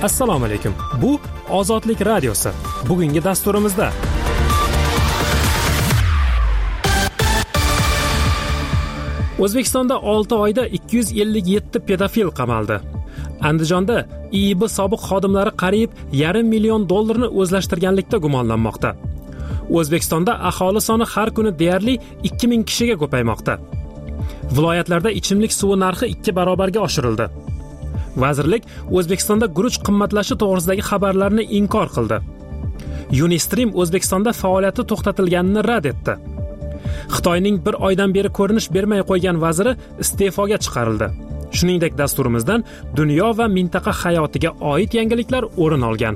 Assalomu alaykum. Bu Ozodlik radiosi. Bugungi dasturimizda O'zbekistonda 6 oyda 257 pedofil qamaldi. Andijonda IIB sobiq xodimlari qariyb $500 million o'zlashtirganlikda gumonlanmoqda. O'zbekistonda aholi soni har kuni deyarli 2000 kishiga ko'paymoqda. Viloyatlarda ichimlik suvi narxi 2 barobarga oshirildi. Vazirlik O'zbekistonda guruch qimmatlashi to'g'risidagi xabarlarni inkor qildi. Unistream O'zbekistonda faoliyati to'xtatilganini rad etdi. Xitoyning bir oydan beri ko'rinish bermay qo'ygan vaziri iste'foga chiqarildi. Shuningdek, dasturimizdan dunyo va mintaqa hayotiga oid yangiliklar o'rin olgan.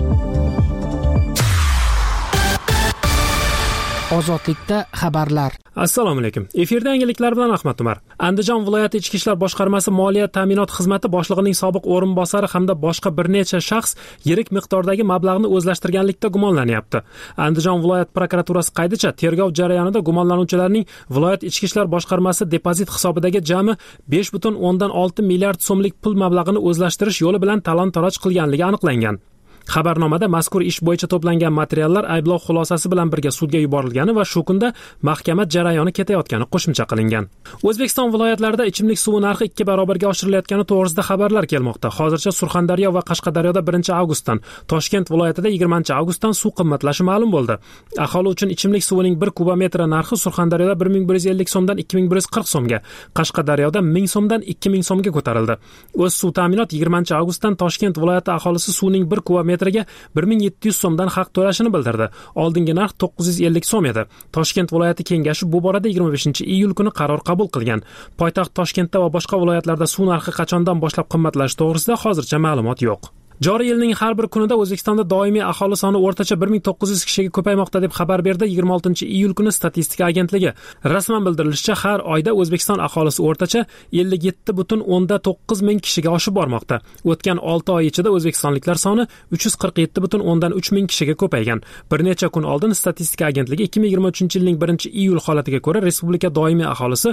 Ozodlikda xabarlar. Assalomu alaykum. Efirda yangiliklar bilan Ahmad Umar. Andijon viloyati ichki ishlar boshqarmasi moliya ta'minot xizmati boshlig'ining sobiq o'rinbosari hamda boshqa bir necha shaxs yirik miqdordagi mablag'ni o'zlashtirganlikda gumonlanyapti. Andijon viloyat prokuraturasi qaydicha, tergov jarayonida gumonlanuvchilarning viloyat ichki ishlar boshqarmasi depozit hisobidagi jami 5.6 milliard so'mlik pul mablag'ini o'zlashtirish yo'li bilan talon-taroj qilganligi aniqlangan. Xabarnomada mazkur ish bo'yicha to'plangan materiallar ayblov xulosasi bilan birga sudga yuborilgani va shu kunda mahkama jarayoni ketayotgani qo'shimcha qilingan. O'zbekiston viloyatlarida ichimlik suvi narxi 2 barobarga oshirilayotgani to'g'risida xabarlar kelmoqda. Hozircha Surxondaryo va Qashqadaryoda 1-avgustdan, Toshkent viloyatida 20-avgustdan suv qimmatlashi ma'lum bo'ldi. Aholi uchun ichimlik suvining 1 kubometri narxi Surxondaryoda 1150 so'mdan 2140 so'mga, Qashqadaryoda 1000 so'mdan 2000 so'mga ko'tarildi. O'z suv ta'minot 20-avgustdan Toshkent viloyati aholisi suvning 1 kubometriga 1700 so'mdan haq to'lashini bildirdi. Oldingi narx 950 so'm edi. Toshkent viloyati kengashi bu borada 25-iyul kuni qaror qabul qilgan. Poytaxt Toshkentda va boshqa viloyatlarda suv narxi qachondan boshlab qimmatlashi to'g'risida hozircha ma'lumot yo'q. Joriy yilning har bir kunida O'zbekistonda doimiy aholi soni o'rtacha 1900 kishiga ko'paymoqda deb xabar berdi 26-iyul kuni statistika agentligi. Rasman bildirilishicha, har oyda O'zbekiston aholisi o'rtacha 57.9 ming kishiga oshib bormoqda. O'tgan 6 oy ichida o'zbekistonliklar soni 347.3 ming kishiga ko'paygan. Bir necha kun oldin statistika agentligi 2023-yilning 1-iyul holatiga ko'ra respublika doimiy aholisi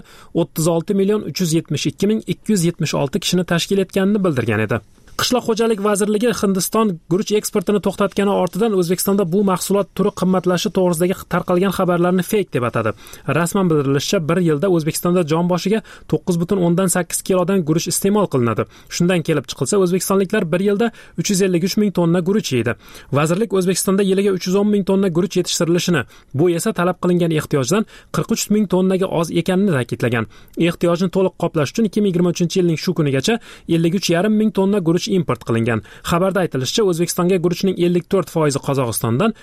36.372.276 kishini tashkil etganini bildirgan edi. Qishloq xo'jalik vazirligi Hindiston guruch eksportini to'xtatgani ortidan O'zbekistonda bu mahsulot turi qimmatlashi to'g'risidagi tarqalgan xabarlarni fake deb atadi. Rasman bildirilishicha, bir yilda O'zbekistonda jon boshiga 9.8 kilodan guruch iste'mol qilinadi. Shundan kelib chiqilsa, o'zbekistonliklar bir yilda 353 ming tonna guruch yeydi. Vazirlik O'zbekistonda yiliga 310 ming tonna guruch yetishtirilishini, bu esa talab qilingan ehtiyojdan 43 ming tonnaga oz ekanini ta'kidlagan. Ehtiyojni to'liq qoplash uchun 2023-yilning shu kunigacha 53,5 ming tonna guruch import qilingan. Xabarda aytilishicha, O'zbekistonga guruchning 54% Qozog'istondan,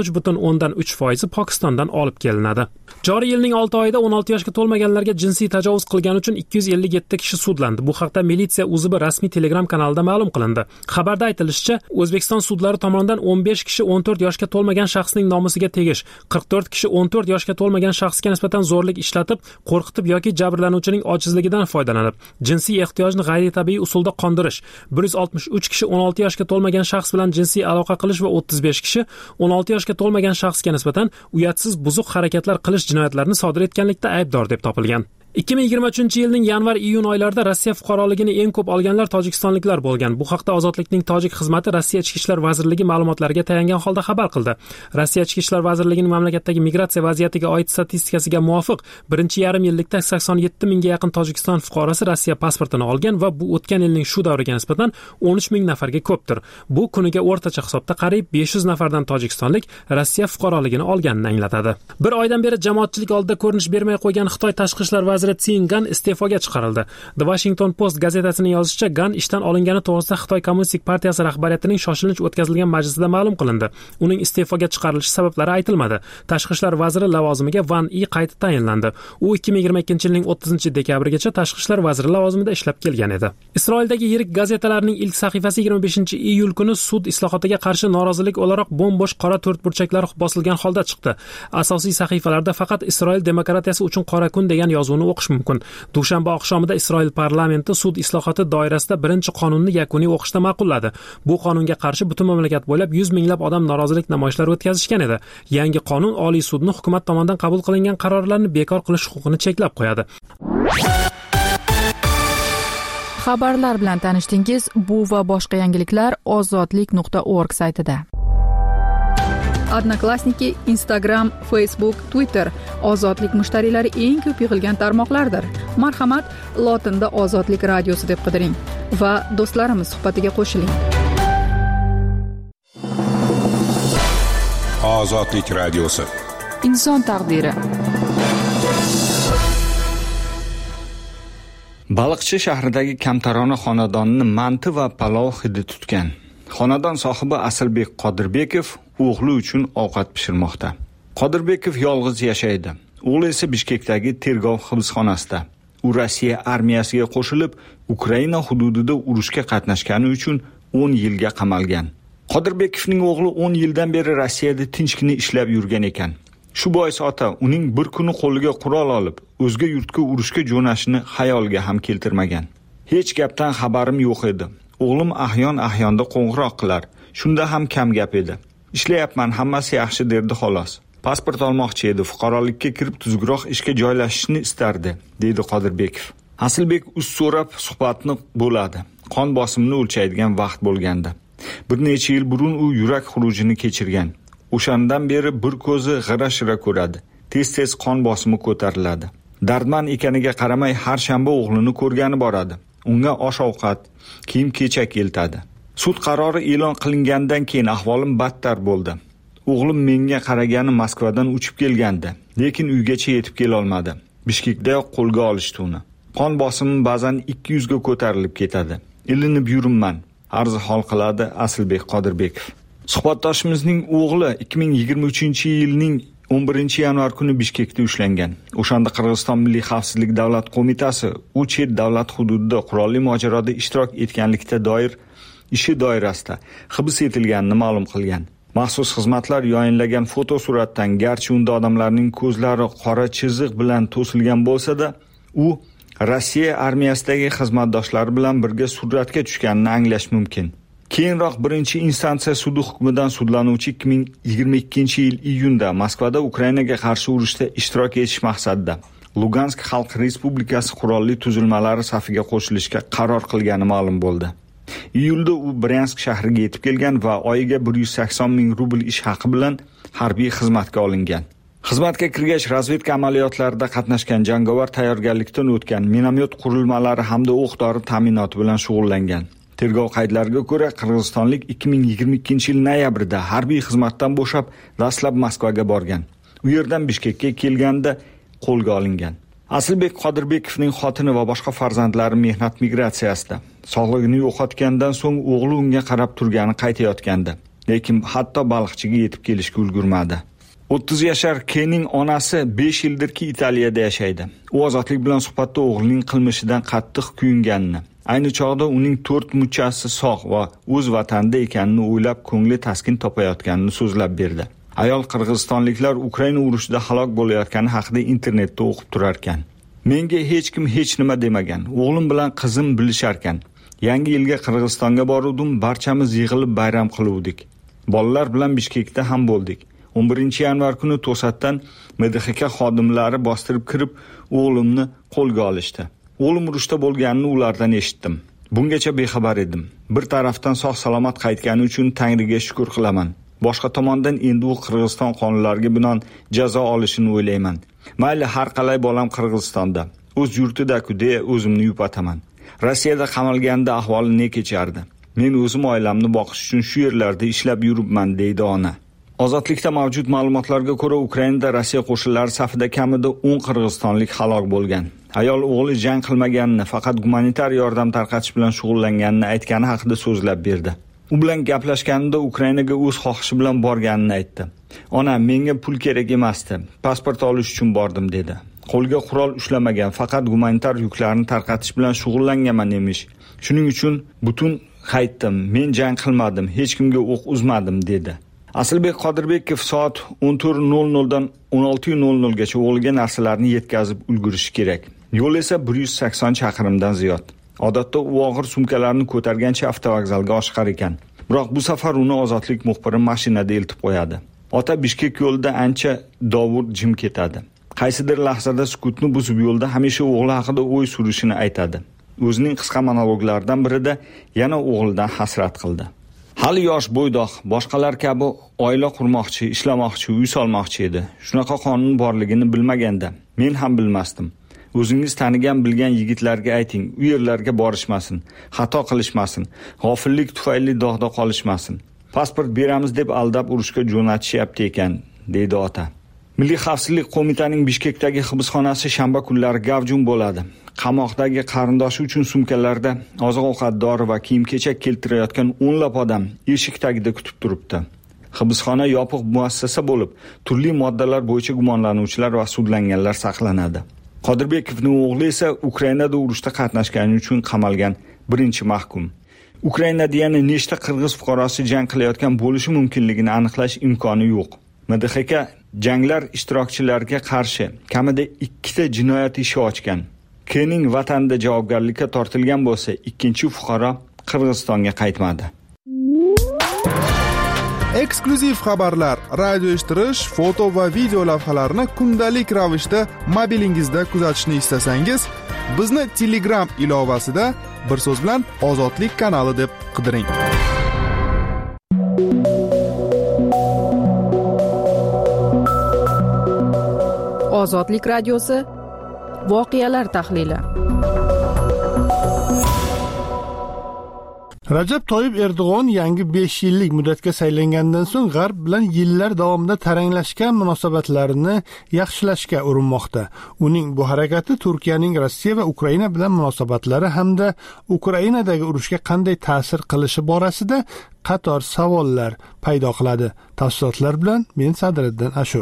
43.3% Pokistondan olib kelinadi. Joriy yilning 6 oyida 16 yoshga to'lmaganlarga jinsiy tajovuz qilgani uchun 257 kishi sudlandi. Bu haqda militsiya UZB rasmiy Telegram kanalida ma'lum qilindi. Xabarda aytilishicha, O'zbekiston sudlari tomonidan 15 kishi 14 yoshga to'lmagan shaxsning nomusiga tegish, 44 kishi 14 yoshga to'lmagan shaxsga nisbatan zo'rlik ishlatib, qo'rqitib yoki jabrlanuvchining ojizligidan foydalanib, jinsiy ehtiyojni g'ayritabiiy usulda qondirish, 163 kishi 16 yoshga to'lmagan shaxs bilan jinsiy aloqa qilish va 35 kishi 16 yoshga to'lmagan shaxsga nisbatan uyatsiz buzuq harakatlar qilish jinoyatlarini sodir etganlikda aybdor deb topilgan. 2023-yilning yanvar-iyun oylarida Rossiya fuqaroligini eng ko'p olganlar tojikistonliklar bo'lgan. Bu haqda Ozodlikning tojik xizmati Rossiya Ichki ishlar vazirligi ma'lumotlariga tayangan holda xabar qildi. Rossiya Ichki ishlar vazirligining mamlakatdagi migratsiya vaziyatiga oid statistikasiga muvofiq, birinchi yarim yillikda 87 mingga yaqin Tojikiston fuqarosi Rossiya pasportini olgan va bu o'tgan yilning shu davriga nisbatan 13 ming nafarga ko'pdir. Bu kuniga o'rtacha hisobda qariyb 500 nafardan tojikistonlik Rossiya fuqaroligini olganini anglatadi. Bir oydan beri jamoatchilik oldida ko'rinish bermay qo'ygan Xitoy tashqi ishlar vaziri Gan iste'foga chiqarildi. The Washington Post gazetasining yozishicha, Gan ishdan olingani to'g'risida Xitoy Kommunistik partiyasi rahbariyatining shoshilinch o'tkazilgan majlisida ma'lum qilindi. Uning iste'foga chiqarilishi sabablari aytilmadi. Tashqi ishlar vaziri lavozimiga Van Yi qayta tayinlandi. U 2022-yilning 30-dekabrigacha tashqi ishlar vaziri lavozimida ishlab kelgan edi. Isroildagi yirik gazetalarning ilk sahifasi 25-iyul kuni sud islohotiga qarshi norozilik o'laroq bo'm-bo'sh qora to'rtburchaklari bosilgan holda chiqdi. Asosiy sahifalarda faqat Isroil demokratiyasi uchun qora kun degan yozuvni o'qish mumkin. Dushanba oqshomida Isroil parlamenti sud islohoti doirasida birinchi qonunni yakuniy o'qishda ma'qulladi. Bu qonunga qarshi butun mamlakat bo'ylab 100 minglab odam norozilik namoyishlari o'tkazishgan edi. Yangi qonun Oliy sudni hukumat tomonidan qabul qilingan qarorlarni bekor qilish huquqini cheklab qo'yadi. Xabarlar bilan tanishdingiz. Bu va boshqa yangiliklar ozodlik.org saytida. Odnoklassniki, Instagram, Facebook, Twitter ozodlik mushtariylari eng ko'p yig'ilgan tarmoqlardir. Marhamat, lotinda Ozodlik radiosi deb qidiring va do'stlarimiz suhbatiga qo'shiling. Ozodlik radiosi. Inson taqdiri. Baliqchi shahridagi kamtarona xonadonni manti va palov hidi tutgan. Xonadon sohibi Aslbek Qodirbekov o'g'li uchun ovqat pishirmoqda. Qodirbekov yolg'iz yashaydi. O'g'li esa Bishkekdagi tergov hibsxonasida. U Rossiya armiyasiga qo'shilib, Ukraina hududida urushga qatnashgani uchun 10 yilga qamalgan. Qodirbekovning o'g'li 10 yildan beri Rossiyada tinchgina ishlab yurgan ekan. Shu bois ota uning bir kuni qo'liga qurol olib, o'zga yurtga urushga jo'nashini xayoliga ham keltirmagan. Hech gapdan xabarim yo'q edi. O'g'lim ahyon-ahyonda qo'ng'iroq qilar. Shunda ham kam gap edi. Ishlayapman, hammasi yaxshi derdi xolos. Pasport olmoqchi edi, fuqarolikka kirib tuzukroq ishga joylashishni istardi, deydi Qodirbekov. Aslbek uz so'rab suhbatni bo'ladi. Qon bosimini o'lchaydigan vaqt bo'lganda. Bir necha yil burun u yurak xurujini kechirgan. O'shandan beri bir ko'zi g'ira-shira ko'radi. Tez-tez qon bosimi ko'tariladi. Dardman ekaniga qaramay har shanba o'g'lini ko'rgani boradi. Unga osh-ovqat, kiyim-kechak eltadi. Sud qarori e'lon qilingandan keyin ahvolim battar bo'ldi. O'g'lim menga qaragani Moskvadan uchib kelgandi, lekin uygacha yetib kela olmadi. Bishkekda qo'lga olishdi uni. Qon bosimi ba'zan 200 ga ko'tarilib ketadi. Ilinib yuribman, arzi hol qiladi Aslbek Qodirbekov. Suhbatdoshimizning o'g'li 2023-yilning 11-yanvar kuni Bishkekda ushlangan. O'shanda Qirg'iziston Milliy xavfsizlik davlat qo'mitasi u chet davlat hududida qurolli mojaroda ishtirok etganlikda doir ishi doirasida hibs etilganini ma'lum qilgan. Maxsus xizmatlar yayinlagan fotosuratdan garchi unda odamlarning ko'zlari qora chiziq bilan to'silgan bo'lsa-da, u Rossiya armiyasidagi xizmatdoshlari bilan birga suratga tushganini anglash mumkin. Keyinroq birinchi instansiya sudi hukmidan sudlanuvchi 2022-yil iyunda Moskvada Ukrainaga qarshi urushda ishtirok etish maqsadida Lugansk Xalq Respublikasi qurolli tuzilmalari safiga qo'shilishga qaror qilgani ma'lum bo'ldi. Iyulda u Bryansk shahriga yetib kelgan va oyiga 180 ming rubl ish haqi bilan harbiy xizmatga olingan. Xizmatga kirgach razvedka amaliyotlarida qatnashgan, jangovar tayyorgarlikdan o'tgan, minomyot qurilmalari hamda o'q-dori ta'minoti bilan shug'ullangan. Tergov qaydlariga ko'ra, qirg'izistonlik 2022-yil noyabrida harbiy xizmatdan bo'shab, dastlab Moskvaga borgan. U yerdan Bishkekka kelganda qo'lga olingan. Aslbek Qodirbekovning xotini va boshqa farzandlari mehnat migratsiyasida. Sog'lig'ini yo'qotgandan so'ng o'g'li unga qarab turgani qaytayotgandi, lekin hatto baliqchiga yetib kelishga ulgurmadi. 30 yashar Kenning onasi 5 yildirki Italiyada yashaydi. U ozodlik bilan suhbatda o'g'lining qilmishidan qattiq kuyunganini, ayni chog'da uning 4 muchasi sog' va o'z vatanida ekanini o'ylab ko'ngli taskin topayotganini so'zlab berdi. Ayol qirg'izistonliklar Ukraina urushida halok bo'layotgani haqida internetda o'qib turar ekan. Menga hech kim hech nima demagan. O'g'lim bilan qizim bilishar ekan. Yangi yilga Qirg'izistonga boruvdim, barchamiz yig'ilib bayram qiluvdik. Bolalar bilan Bishkekda ham bo'ldik. 11-yanvar kuni to'satdan MDHK xodimlari bostirib kirib, o'g'limni qo'lga olishdi. O'g'lim urushda bo'lganini ulardan eshitdim. Bungacha bexabar edim. Bir tarafdan sog'-salomat qaytgani uchun Tangriga shukr qilaman. Boshqa tomondan endi u Qirg'iziston qonunlariga binoan jazo olishini o'ylayman. Mayli, har qalay bolam Qirg'izistonda, o'z yurtida-ku deya o'zimni yupataman. Rossiyada qamalganda ahvoli ne kechardi? Men o'zim oilamni boqish uchun shu yerlarda ishlab yuribman, deydi ona. Ozodlikda mavjud ma'lumotlarga ko'ra, Ukrainada Rossiya qo'shinlari safida kamida 10 qirg'izistonlik halok bo'lgan. Ayol o'g'li jang qilmaganini, faqat gumanitar yordam tarqatish bilan shug'ullanganini aytgani haqida so'zlab berdi. U bilan gaplashganida Ukrainaga o'z xohishi bilan borganini aytdi. Onam menga pul kerak emasdi, pasport olish uchun bordim dedi. Qo'lga qurol ushlamagan, faqat gumanitar yuklarni tarqatish bilan shug'ullanganman emish. Shuning uchun butun qaytdim. Men jang qilmadim, hech kimga o'q uzmadim dedi. Aslbek Qodirbekov soat 14:00 dan 16:00 gacha o'g'liga narsalarni yetkazib ulgurishi kerak. Yo'l esa 180 chaqirimdan ziyod. Odatda u og'ir sumkalarni ko'targancha avtovokzalga oshiqar ekan. Biroq bu safar uni ozodlik muxbiri mashinada eltib qo'yadi. Ota Bishkek yo'lida ancha dovur jim ketadi. Qaysidir lahzada sukutni buzib yo'lda hamisha o'g'li haqida o'y surishini aytadi. o'zining qisqa monologlaridan birida yana o'g'lidan hasrat qildi. Hali yosh bo'ydoq, boshqalar kabi oila qurmoqchi, ishlamoqchi, uy solmoqchi edi. Shunaqa qonun borligini bilmaganda men ham bilmasdim. O'zingiz tanigan bilgan yigitlarga ayting, u yerlarga borishmasin, xato qilishmasin, g'ofillik tufayli dog'da qolishmasin. Pasport beramiz deb aldab urushga jo'natishyapti ekan, deydi ota. Milliy xavfsizlik qo'mitasining Bishkekdagi hibsxonasi shanba kunlari gavjum bo'ladi. Qamoqdagi qarindoshi uchun sumkalarda oziq-ovqat, dori va kiyim-kechak keltirayotgan o'nlab odam eshik tagida kutib turibdi. Hibsxona yopiq muassasa bo'lib, turli moddalar bo'yicha gumonlanuvchilar va sudlanganlar saqlanadi. Qodirbekovning o'g'li esa Ukrainada urushda qatnashgani uchun qamalgan birinchi mahkum. Ukrainada yana nechta qirg'iz fuqarosi jang qilayotgan bo'lishi mumkinligini aniqlash imkoni yo'q. MDHK janglar ishtirokchilariga qarshi kamida 2 ta jinoyat ishi ochgan. Kening vatanida javobgarlikka tortilgan bo'lsa, ikkinchi fuqaro Qirg'izistonga qaytmadi. Eksklyuziv xabarlar, radio eshittirish, foto va video lavhalarni kundalik ravishda mobilingizda kuzatishni istasangiz, bizni Telegram ilovasida bir so'z bilan Ozodlik kanali deb qidiring. Ozodlik radiosi voqealar tahlili. Rajab Toyyib Erdo'g'on yangi 5 yillik muddatga saylangandan so'ng G'arb bilan yillar davomida taranglashgan munosabatlarini yaxshilashga urinmoqda. Uning bu harakati Turkiyaning Rossiya va Ukraina bilan munosabatlari hamda Ukrainadagi urushga qanday ta'sir qilishi borasida qator savollar paydo qiladi. Tafsilotlar bilan men Sadriddin Ashur.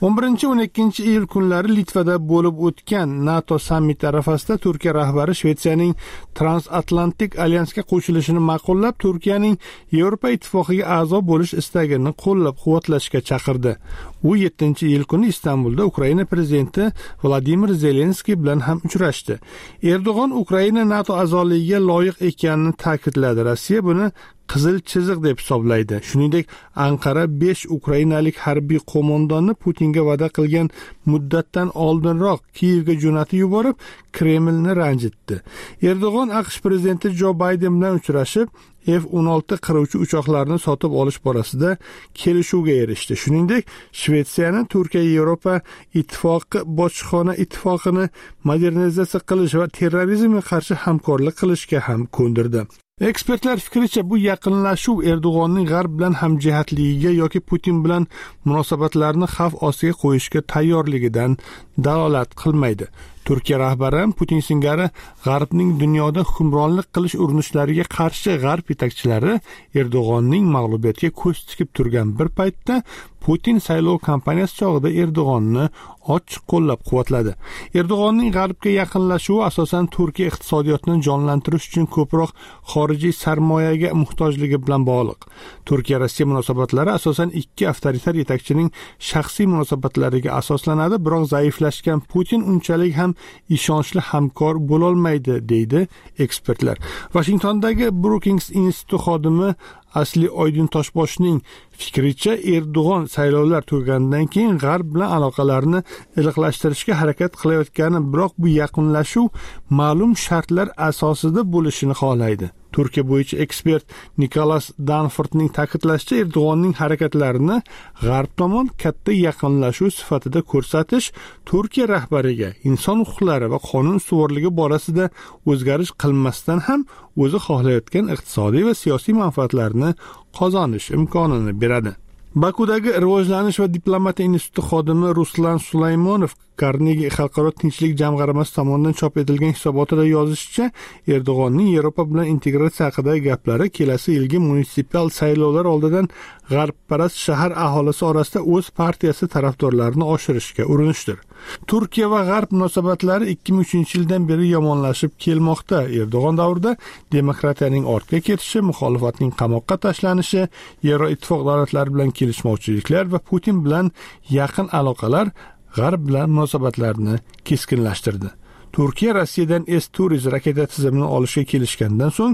11-12 iyul kunlari Litvada bo'lib o'tgan NATO sammiti arafasida Turkiya rahbari Shvetsiyaning Transatlantik alyansga qo'shilishini ma'qullab, Turkiyaning Yevropa ittifoqiga a'zo bo'lish istagini qo'llab-quvvatlashga chaqirdi. U 7-iyul kuni Istanbulda Ukraina prezidenti Vladimir Zelenskiy bilan ham uchrashdi. Erdo'g'on Ukraina NATO a'zoligiga loyiq ekanini ta'kidladi. Rossiya buni qizil chiziq deb hisoblaydi. Shuningdek, Anqara 5 ukrainalik harbiy qo'mondonni Putinga va'da qilgan muddatdan oldinroq Kiyevga jo'natib yuborib, Kremlni ranjitdi. Erdo'g'on AQSh prezidenti Jo Bayden bilan uchrashib, F-16 qiruvchi uchoqlarni sotib olish borasida kelishuvga erishdi. Shuningdek, Shvetsiyani Turkiya Yevropa ittifoqi bojxona ittifoqini modernizatsiya qilish va terrorizmga qarshi hamkorlik qilishga ham ko'ndirdi. Ekspertlar fikricha, bu yaqinlashuv Erdo'g'onning G'arb bilan hamjihatligiga yoki Putin bilan munosabatlarni xavf ostiga qo'yishga tayyorligidan dalolat qilmaydi. Turkiya rahbari Putin singari G'arbning dunyoda hukmronlik qilish urinishlariga qarshi G'arb yetakchilari Erdo'g'onning mag'lubiyatiga ko'z tikib turgan bir paytda Putin saylov kampaniyasi chog'ida Erdo'g'onni ochiq qo'llab-quvvatladi. Erdo'g'onning G'arbga yaqinlashuvi asosan Turkiya iqtisodiyotini jonlantirish uchun ko'proq xorijiy sarmoyaga muhtojligi bilan bog'liq. Turkiya-Rossiya munosabatlari asosan ikki avtoritar yetakchining shaxsiy munosabatlariga asoslanadi, biroq zaiflashgan Putin unchalik ham ishonchli hamkor bo'lolmaydi, deydi ekspertlar. Washingtondagi Brookings instituti xodimi Asli Oydin Toshboshning fikricha, Erdo'g'on saylovlar tugaganidan keyin G'arb bilan aloqalarni iliqlashtirishga harakat qilayotgani, biroq bu yaqinlashuv ma'lum shartlar asosida bo'lishini xohlaydi. Turkiya bo'yicha ekspert Nikolas Danfordning ta'kidlashicha, Erdo'g'onning harakatlarini G'arb tomon katta yaqinlashuv sifatida ko'rsatish Turkiya rahbariga inson huquqlari va qonun ustuvorligi borasida o'zgarish qilmasdan ham o'zi xohlayotgan iqtisodiy va siyosiy manfaatlarni qozonish imkonini beradi. Bakudagi rivojlanish va diplomatiya instituti xodimi Ruslan Sulaymonov Carnegie xalqaro tinchlik jamg'armasi tomonidan chop etilgan hisobotida yozishicha, Erdo'g'onning Yevropa bilan integratsiya haqidagi gaplari kelasi yilgi munisipal saylovlar oldidan g'arbparast shahar aholisi orasida o'z partiyasi tarafdorlarini oshirishga urinishdir. Turkiya va G'arb munosabatlari 2003-yildan beri yomonlashib kelmoqda. Erdo'g'on davrida demokratiyaning ortga ketishi, muxolifatning qamoqqa tashlanishi, Yevroittifoq davlatlari bilan kelishmovchiliklar va Putin bilan yaqin aloqalar G'arb bilan munosabatlarni keskinlashtirdi. Turkiya Rossiyadan S-400 raketa tizimini olishga kelishgandan so'ng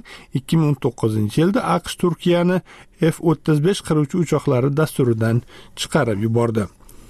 2019-yilda AQSh Turkiyani F-35 qiruvchi uchoqlari dasturidan chiqarib yubordi.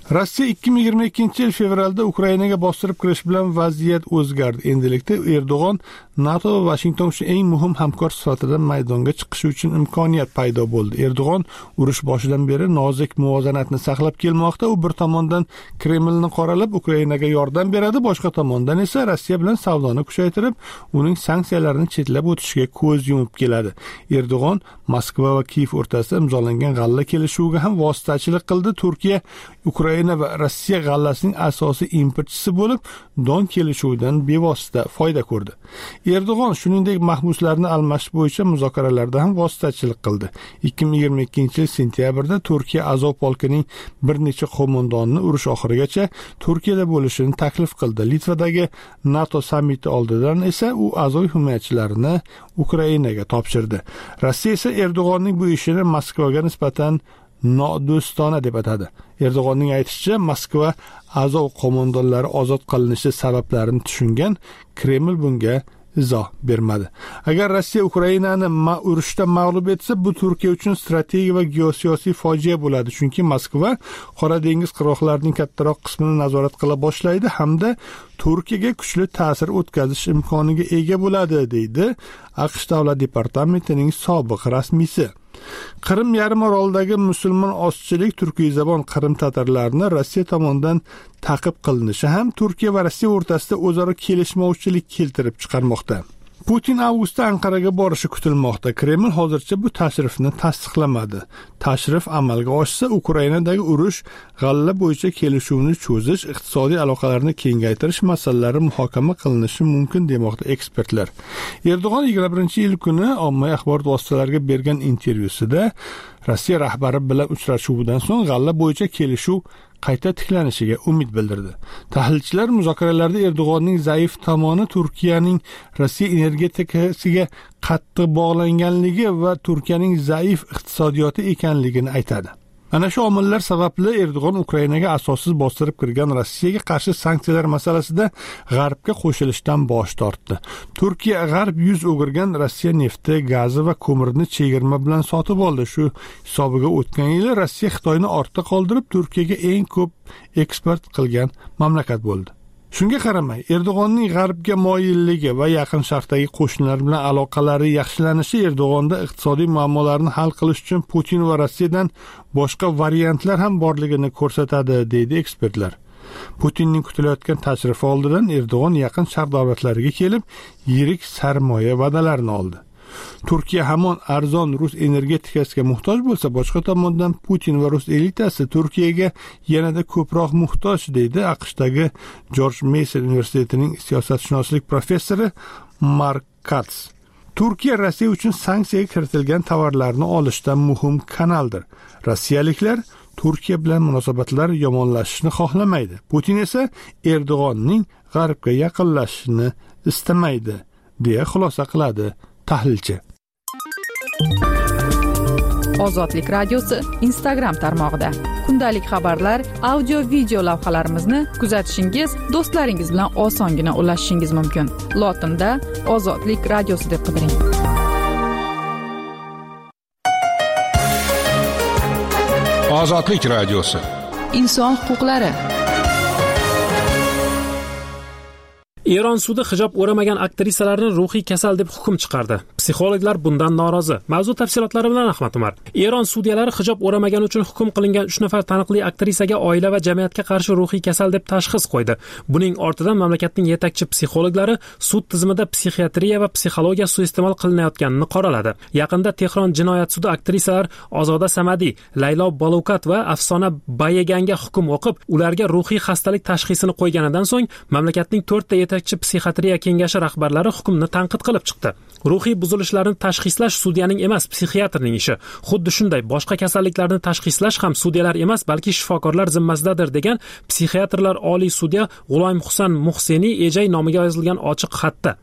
Rossiya 2022-yil fevralda Ukrainaga bostirib kirish bilan vaziyat o'zgardi. Endilikda Erdo'g'on NATO va Washington uchun eng muhim hamkor sifatida maydonga chiqishi uchun imkoniyat paydo bo'ldi. Erdo'g'on urush boshidan beri nozik muvozanatni saqlab kelmoqda. U bir tomondan Kremlni qoralab Ukrainaga yordam beradi, boshqa tomondan esa Rossiya bilan savdoni kuchaytirib, uning sanksiyalarini chetlab o'tishiga ko'z yumib keladi. Erdo'g'on Moskva va Kiyev o'rtasida imzolangan g'alla kelishuviga ham vositachilik qildi. Turkiya Ukraina va Rossiya g'allasining asosiy importchisi bo'lib, Don kelishuvidan bevosita foyda ko'rdi. Erdo'g'on shuningdek mahbuslarni almashish bo'yicha muzokaralarda ham vositachilik qildi. 2022-yil sentyabrda Turkiya Azov polkining bir necha qo'mondonini urush oxirigacha Turkiyada bo'lishini taklif qildi. Litvadagi NATO sammiti oldidan esa u Azov himoyachilarini Ukrainaga topshirdi. Rossiya esa Erdo'g'onning bu ishini Moskvaga nisbatan nodo'stona deb atadi. Erdo'g'onning aytishicha, Moskva Azov qo'mondonlari ozod qilinishi sabablarini tushungan, Kreml bunga izoh bermadi. Agar Rossiya Ukrainani urushda mag'lub etsa, bu Turkiya uchun strategik va geosiyosiy fojia bo'ladi, chunki Moskva Qora dengiz qirg'oqlarining kattaroq qismini nazorat qila boshlaydi hamda Turkiyaga kuchli ta'sir o'tkazish imkoniga ega bo'ladi, deydi AQSh Davlat departamentining sobiq rasmiysi. Qrim yarim orolidagi musulmon ozchilik turkiyzabon Qrim tatarlarini Rossiya tomonidan ta'qib qilinishi ham Turkiya va Rossiya o'rtasida o'zaro kelishmovchilik keltirib chiqarmoqda. Putin avgustda Anqaraga borishi kutilmoqda. Kreml hozircha bu tashrifni tasdiqlamadi. Tashrif amalga oshsa, Ukrainadagi urush, g'alla bo'yicha kelishuvni cho'zish, iqtisodiy aloqalarni kengaytirish masalalari muhokama qilinishi mumkin demoqda ekspertlar. Erdo'g'on 21-iyul kuni ommaviy axborot vositalariga bergan intervyusida Rossiya rahbari bilan uchrashuvidan so'ng g'alla bo'yicha kelishuv qayta tiklanishiga umid bildirdi. Tahlilchilar muzokaralarda Erdo'g'onning zaif tomoni Turkiyaning Rossiya energetikasiga qattiq bog'langanligi va Turkiyaning zaif iqtisodiyoti ekanligini aytadi. Ana shu omillar sababli Erdo'g'on Ukrainaga asossiz bostirib kirgan Rossiyaga qarshi sanksiyalar masalasida G'arbga qo'shilishdan bosh tortdi. Turkiya G'arb yuz o'girgan Rossiya nefti, gazi va ko'mirni chegirma bilan sotib oldi. Shu hisobiga o'tgan yili Rossiya Xitoyni ortda qoldirib, Turkiyaga eng ko'p eksport qilgan mamlakat bo'ldi. Shunga qaramay, Erdo'g'onning G'arbga moyilligi va Yaqin Sharqdagi qo'shnilar bilan aloqalari yaxshilanishi Erdo'g'onda iqtisodiy muammolarni hal qilish uchun Putin va Rossiyadan boshqa variantlar ham borligini ko'rsatadi, deydi ekspertlar. Putinning kutilayotgan tashrifi oldidan Erdo'g'on Yaqin Sharq davlatlariga kelib, yirik sarmoya va'dalarini oldi. Turkiya hamon arzon rus energetikasiga muhtoj bo'lsa, boshqa tomondan Putin va rus elitasi Turkiyaga yanada ko'proq muhtoj, deydi AQShdagi George Mason universitetining siyosatshunoslik professori Mark Katz. Turkiya Rossiya uchun sanksiyaga kiritilgan tovarlarni olishda muhim kanaldir. Rossiyaliklar Turkiya bilan munosabatlar yomonlashishni xohlamaydi. Putin esa Erdo'g'onning G'arbga yaqinlashishini istamaydi, deya xulosa qiladi tahlilchi. Ozodlik radiosi Instagram tarmog'ida kundalik xabarlar, audio video lavhalarimizni kuzatishingiz, do'stlaringiz bilan osongina ulashishingiz mumkin. Lotinda Ozodlik radiosi deb qidiring. Ozodlik radiosi. Inson huquqlari. Eron sudi hijob o'ramagan aktrisalarni ruhiy kasal deb hukm chiqardi. Psixologlar bundan norozi. Mavzu tafsilotlari bilan Ahmad Umar. Eron sudyalari hijob o'ramagani uchun hukm qilingan 3 nafar taniqli aktrisaga oila va jamiyatga qarshi ruhiy kasal deb tashxis qo'ydi. Buning ortidan mamlakatning yetakchi psixologlari sud tizimida psixiatriya va psixologiya suiiste'mol qilinayotganini qoraladi. Yaqinda Tehron jinoyat sudi aktrisalar Ozoda Samadi, Laylo Balukat va Afsona Bayeganga hukm o'qib, ularga ruhiy xastalik tashxisini qo'yganidan so'ng mamlakatning 4 ta yetakchi psixiatriya kengashi rahbarlari hukmni tanqid qilib chiqdi. Ruhiy buzilishlarni tashxislash sudyaning emas, psixiatrning ishi. Xuddi shunday boshqa kasalliklarni tashxislash ham sudyalar emas, balki shifokorlar zimmasidadir, degan psixiatrlar oliy sudya G'uloym Husan Muhseniy Ejay nomiga yozilgan ochiq xatda.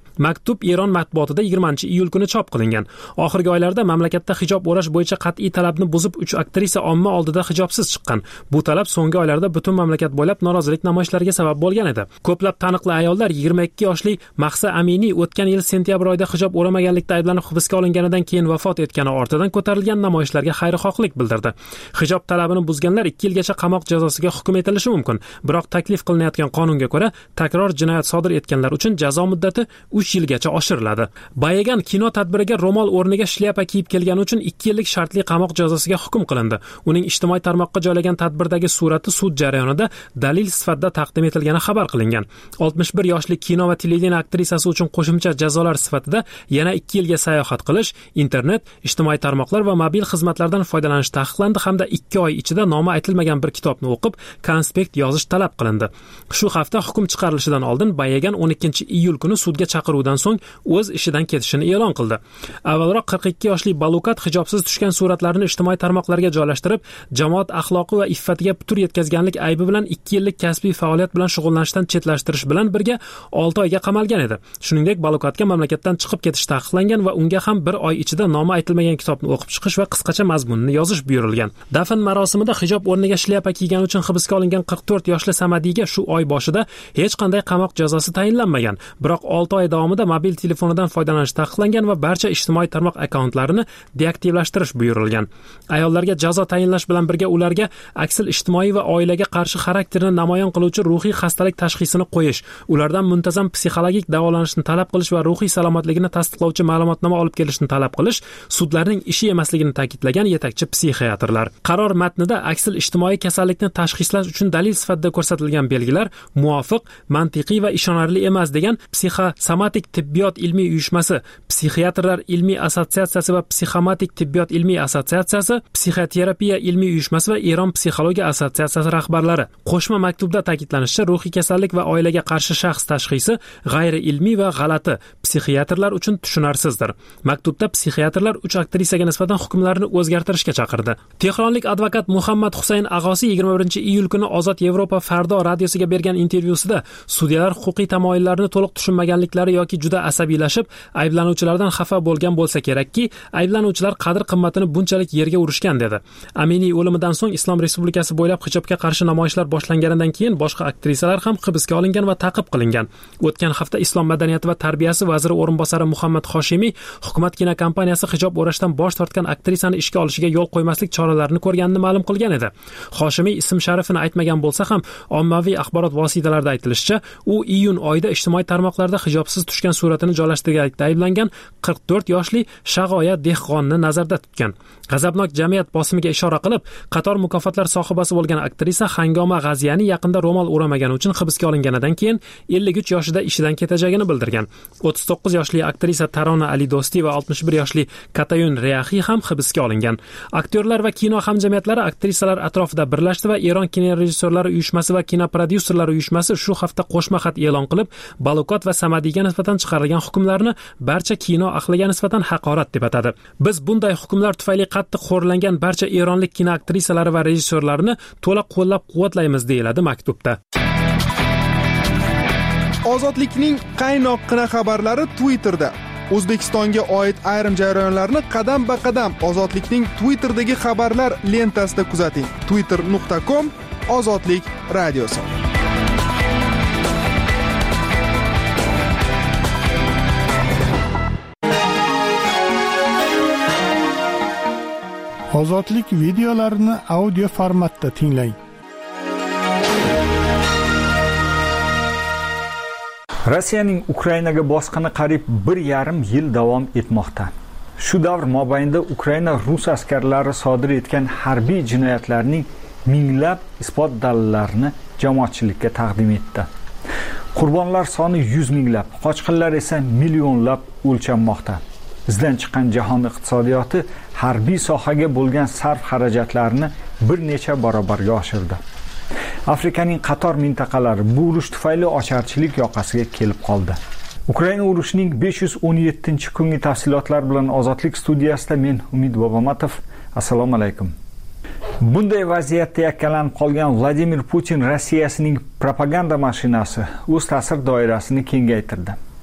Maktub Eron matbuotida 20-iyul kuni chop qilingan. Oxirgi oylarda mamlakatda hijob o'rash bo'yicha qat'iy talabni buzib 3 aktrisa omma oldida hijobsiz chiqqan. Bu talab so'nggi oylarda butun mamlakat bo'ylab norozilik namoyishlariga sabab bo'lgan edi. Ko'plab taniqli ayollar 22 yoshli Mahsa Aminiy o'tgan yil sentyabr oyida hijob o'ramaganlikda ayblanib hibsga olinganidan keyin vafot etgani ortidan ko'tarilgan namoyishlarga xayrixohlik bildirdi. Hijob talabini buzganlar 2 yilgacha qamoq jazosiga hukm etilishi mumkin. Biroq taklif qilinayotgan qonunga ko'ra takror jinoyat sodir etganlar uchun jazo muddati 3 yilgacha oshiriladi. Bayegan kino tadbiriga ro'mol o'rniga shlyapa kiyib kelgani uchun 2 yillik shartli qamoq jazosiga hukm qilindi. Uning ijtimoiy tarmoqqa joylagan tadbirdagi surati sud jarayonida dalil sifatida taqdim etilgani xabar qilingan. 61 yoshli kino va televideniya aktrisasi uchun qo'shimcha jazolar sifatida yana 2 yilga sayohat qilish, internet, ijtimoiy tarmoqlar va mobil xizmatlardan foydalanish taqiqlandi hamda 2 oy ichida nomi aytilmagan bir kitobni o'qib, konspekt yozish talab qilindi. Shu hafta hukm chiqarilishidan oldin Bayegan 12-iyul kuni sudga chaqiruvdan so'ng o'z ishidan ketishini e'lon qildi. Avvalroq 42 yoshli Balukat hijobsiz tushgan suratlarini ijtimoiy tarmoqlarga joylashtirib, jamoat axloqi va iffatiga putur yetkazganlik aybi bilan 2 yillik kasbiy faoliyat bilan shug'ullanishdan chetlashtirish bilan birga 6 oyga qamalgan edi. Shuningdek, Balukatga mamlakatdan chiqib ketish taqiqlangan va unga ham 1 oy ichida nomi aytilmagan kitobni o'qib chiqish va qisqacha mazmunini yozish buyurilgan. Dafn marosimida hijob o'rniga shlyapa kiygani uchun hibsga olingan 44 yoshli Samadiyga shu oy boshida hech qanday qamoq jazosi tayinlanmagan. Biroq 6 oy davomida mobil telefonidan foydalanish taqiqlangan va barcha ijtimoiy tarmoq akkauntlarini deaktivlashtirish buyurilgan. Ayollarga jazo tayinlash bilan birga ularga aksil ijtimoiy va oilaga qarshi xarakterni namoyon qiluvchi ruhiy xastalik tashxisini qo'yish, ulardan muntazam psixologik davolanishni talab qilish va ruhiy salomatligini tasdiqlovchi ma'lumotnoma olib kelishni talab qilish sudlarning ishi emasligini ta'kidlagan yetakchi psixiatrlar. Qaror matnida aksil ijtimoiy kasallikni tashxislash uchun dalil sifatida ko'rsatilgan belgilar muvofiq, mantiqiy va ishonarli emas degan Psixosomatik tibbiyot ilmiy uyushmasi, Psixiatrlar ilmiy assotsiatsiyasi va Psixomatik tibbiyot ilmiy assotsiatsiyasi, Psixoterapiya ilmiy uyushmasi va Eron psixologiya assotsiatsiyasi rahbarlari. Qo'shma maktubda ta'kidlanishicha, ruhiy kasallik va oilaga qarshi shaxs tashxisi g'ayri ilmiy va g'alati, psixiatrlar uchun tushunarsizdir. Maktubda psixiatrlar 3 aktrisaga nisbatan hukmlarni o'zgartirishga chaqirdi. Tehronlik advokat Muhammad Husayn Ag'osi 21-iyul kuni Ozod Yevropa Fardo radiosiga bergan intervyusida sudyalar huquqiy tamoyillarni to'liq tushunmaganliklari yoki juda asabiylashib, ayblanuvchilardan xafa bo'lgan bo'lsa kerakki, ayblanuvchilar qadr-qimmatini bunchalik yerga urishgan dedi. Aminiy o'limidan so'ng Islom Respublikasi bo'ylab hijobga qarshi namoyishlar boshlanganidan keyin boshqa aktrisalar ham hibsga olingan va ta'qib qilingan. O'tgan hafta Islom madaniyati va tarbiyasi vaziri o'rinbosari Muhammad Hoshimiy hukumat kinokompaniyasi hijob o'rashdan bosh tortgan aktrisani ishga olishiga yo'l qo'ymaslik choralarini ko'rganini ma'lum qilgan edi. Hoshimiy ism sharifini aytmagan bo'lsa ham, ommaviy axborot vositalarida aytilishicha, u iyun oyida ijtimoiy tarmoqlarda hijobsiz tushgan suratini joylashtirganlikda ayblangan 44 yoshli Shag'oya Dehqonni nazarda tutgan. G'azabnok jamiyat bosimiga ishora qilib, qator mukofotlar sohibasi bo'lgan aktrisa Hangoma G'aziyani yaqinda ro'mol o'ramagani uchun hibsga olinganidan keyin 53 yoshida ishidan ketajagini bildirgan. 39 yoshli aktrisa Tarona Alidosti va 61 yoshli Katayun Reahi ham hibsga olingan. Aktyorlar va kino hamjamiyatlari aktrisalar atrofida birlashdi va Eron kinorejissyorlari uyushmasi va kinoprodyuserlar uyushmasi shu hafta qo'shma xat e'lon qilib, Balukat va Samadiyga nisbatan chiqarilgan hukmlarni barcha kino ahliga nisbatan haqorat deb atadi. Biz bunday hukmlar tufayli qattiq xo'rlangan barcha eronlik kino aktrisalari va rejissyorlarini to'liq qo'llab-quvvatlaymiz, deyiladi maktubda. Ozodlikning qaynoqqina xabarlari Twitterda. O'zbekistonga oid ayrim jarayonlarni qadam-ba-qadam Ozodlikning Twitterdagi xabarlar lentasida kuzating. twitter.com/ozodlik radiosi. Ozodlik videolarini audio formatda tinglang. Rossiyaning Ukrainaga bosqini qariyb 1,5 yil davom etmoqda. Shu davr mobaynida Ukraina rus askarlari sodir etgan harbiy jinoyatlarning minglab isbot dalillarini jamoatchilikka taqdim etdi. Qurbonlar soni 100 minglab, qochqinlar esa millionlab o'lchanmoqda. Bizdan chiqqan jahon iqtisodiyoti harbiy sohaga bo'lgan sarf xarajatlarini bir necha barobarga oshirdi. Afrikaning qator mintaqalari bu urush tufayli ocharchilik yoqasiga kelib qoldi. Ukraina urushining 517-kungi tafsilotlar bilan Ozodlik studiyasida men Umid Bobomatov. Assalomu alaykum. Bunday vaziyatda yakkalanib qolgan Vladimir Putin Rossiyasining propaganda mashinasi o'z ta'sir doirasini kengaytirdi.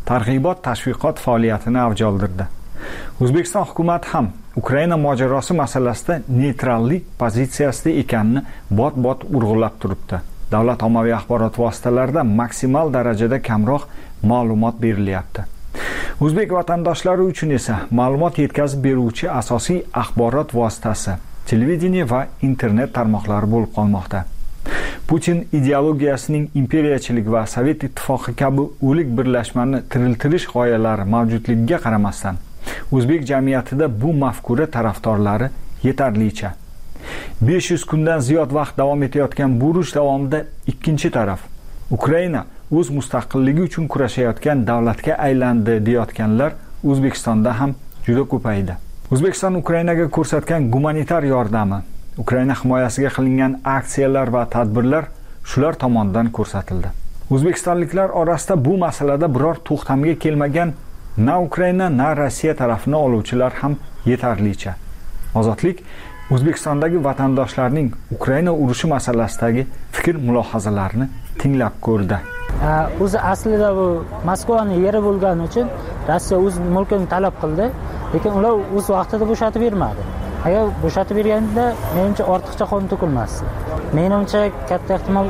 targ'ibot tashviqot faoliyatini avj oldirdi. O'zbekiston hukumati ham Ukraina mojarosi masalasida neytrallik pozitsiyasida ekanini bot-bot urg'ulab turibdi. Davlat ommaviy axborot vositalarida maksimal darajada kamroq ma'lumot berilyapti. O'zbek vatandoshlari uchun esa ma'lumot yetkazib beruvchi asosiy axborot vositasi televideniye va internet tarmoqlari bo'lib qolmoqda. Putin ideologiyasining imperiyachilik va Sovet ittifoqi kabi o'lik birlashmani tiriltirish g'oyalari mavjudligiga qaramasdan, o'zbek jamiyatida bu mafkura tarafdorlari yetarlicha. 500 kundan ziyod vaqt davom etayotgan bu urush davomida ikkinchi taraf Ukraina o'z mustaqilligi uchun kurashayotgan davlatga aylandi deyotganlar O'zbekistonda ham juda ko'paydi. O'zbekiston Ukrainaga ko'rsatgan gumanitar yordami, Ukraina himoyasiga qilingan aksiyalar va tadbirlar shular tomonidan ko'rsatildi. O'zbekistonliklar orasida bu masalada biror to'xtamga kelmagan na Ukraina, na Rossiya tarafini oluvchilar ham yetarlicha. Ozodlik O'zbekistondagi vatandoshlarning Ukraina urushi masalasidagi fikr-mulohazalarini tinglab ko'rdi. O'zi aslida bu Moskvaning yeri bo'lgani uchun Rossiya o'z mulkini talab qildi, lekin ular o'z vaqtida bo'shatib bermadi. Agar bo'shatib berganda, menimcha ortiqcha qon to'kilmasdi. Menimcha katta ehtimol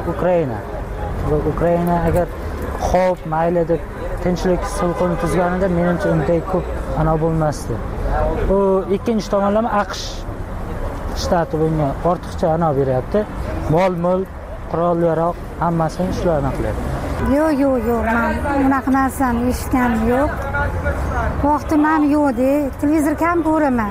Ukraina agar xo'p, mayli deb tinchlik sulhini tuzganida menimcha unday ko'p bo'lmasdi. Bu ikkinchi tomonlama AQSh shtati bunga ortiqcha beryapti. Mol-mulk, qurol-yarog' hammasini shularni qilyapti. Yo'q, men unaqa narsani eshitganim yo'q. Vaqtim ham yo'q-de, televizor kam ko'raman.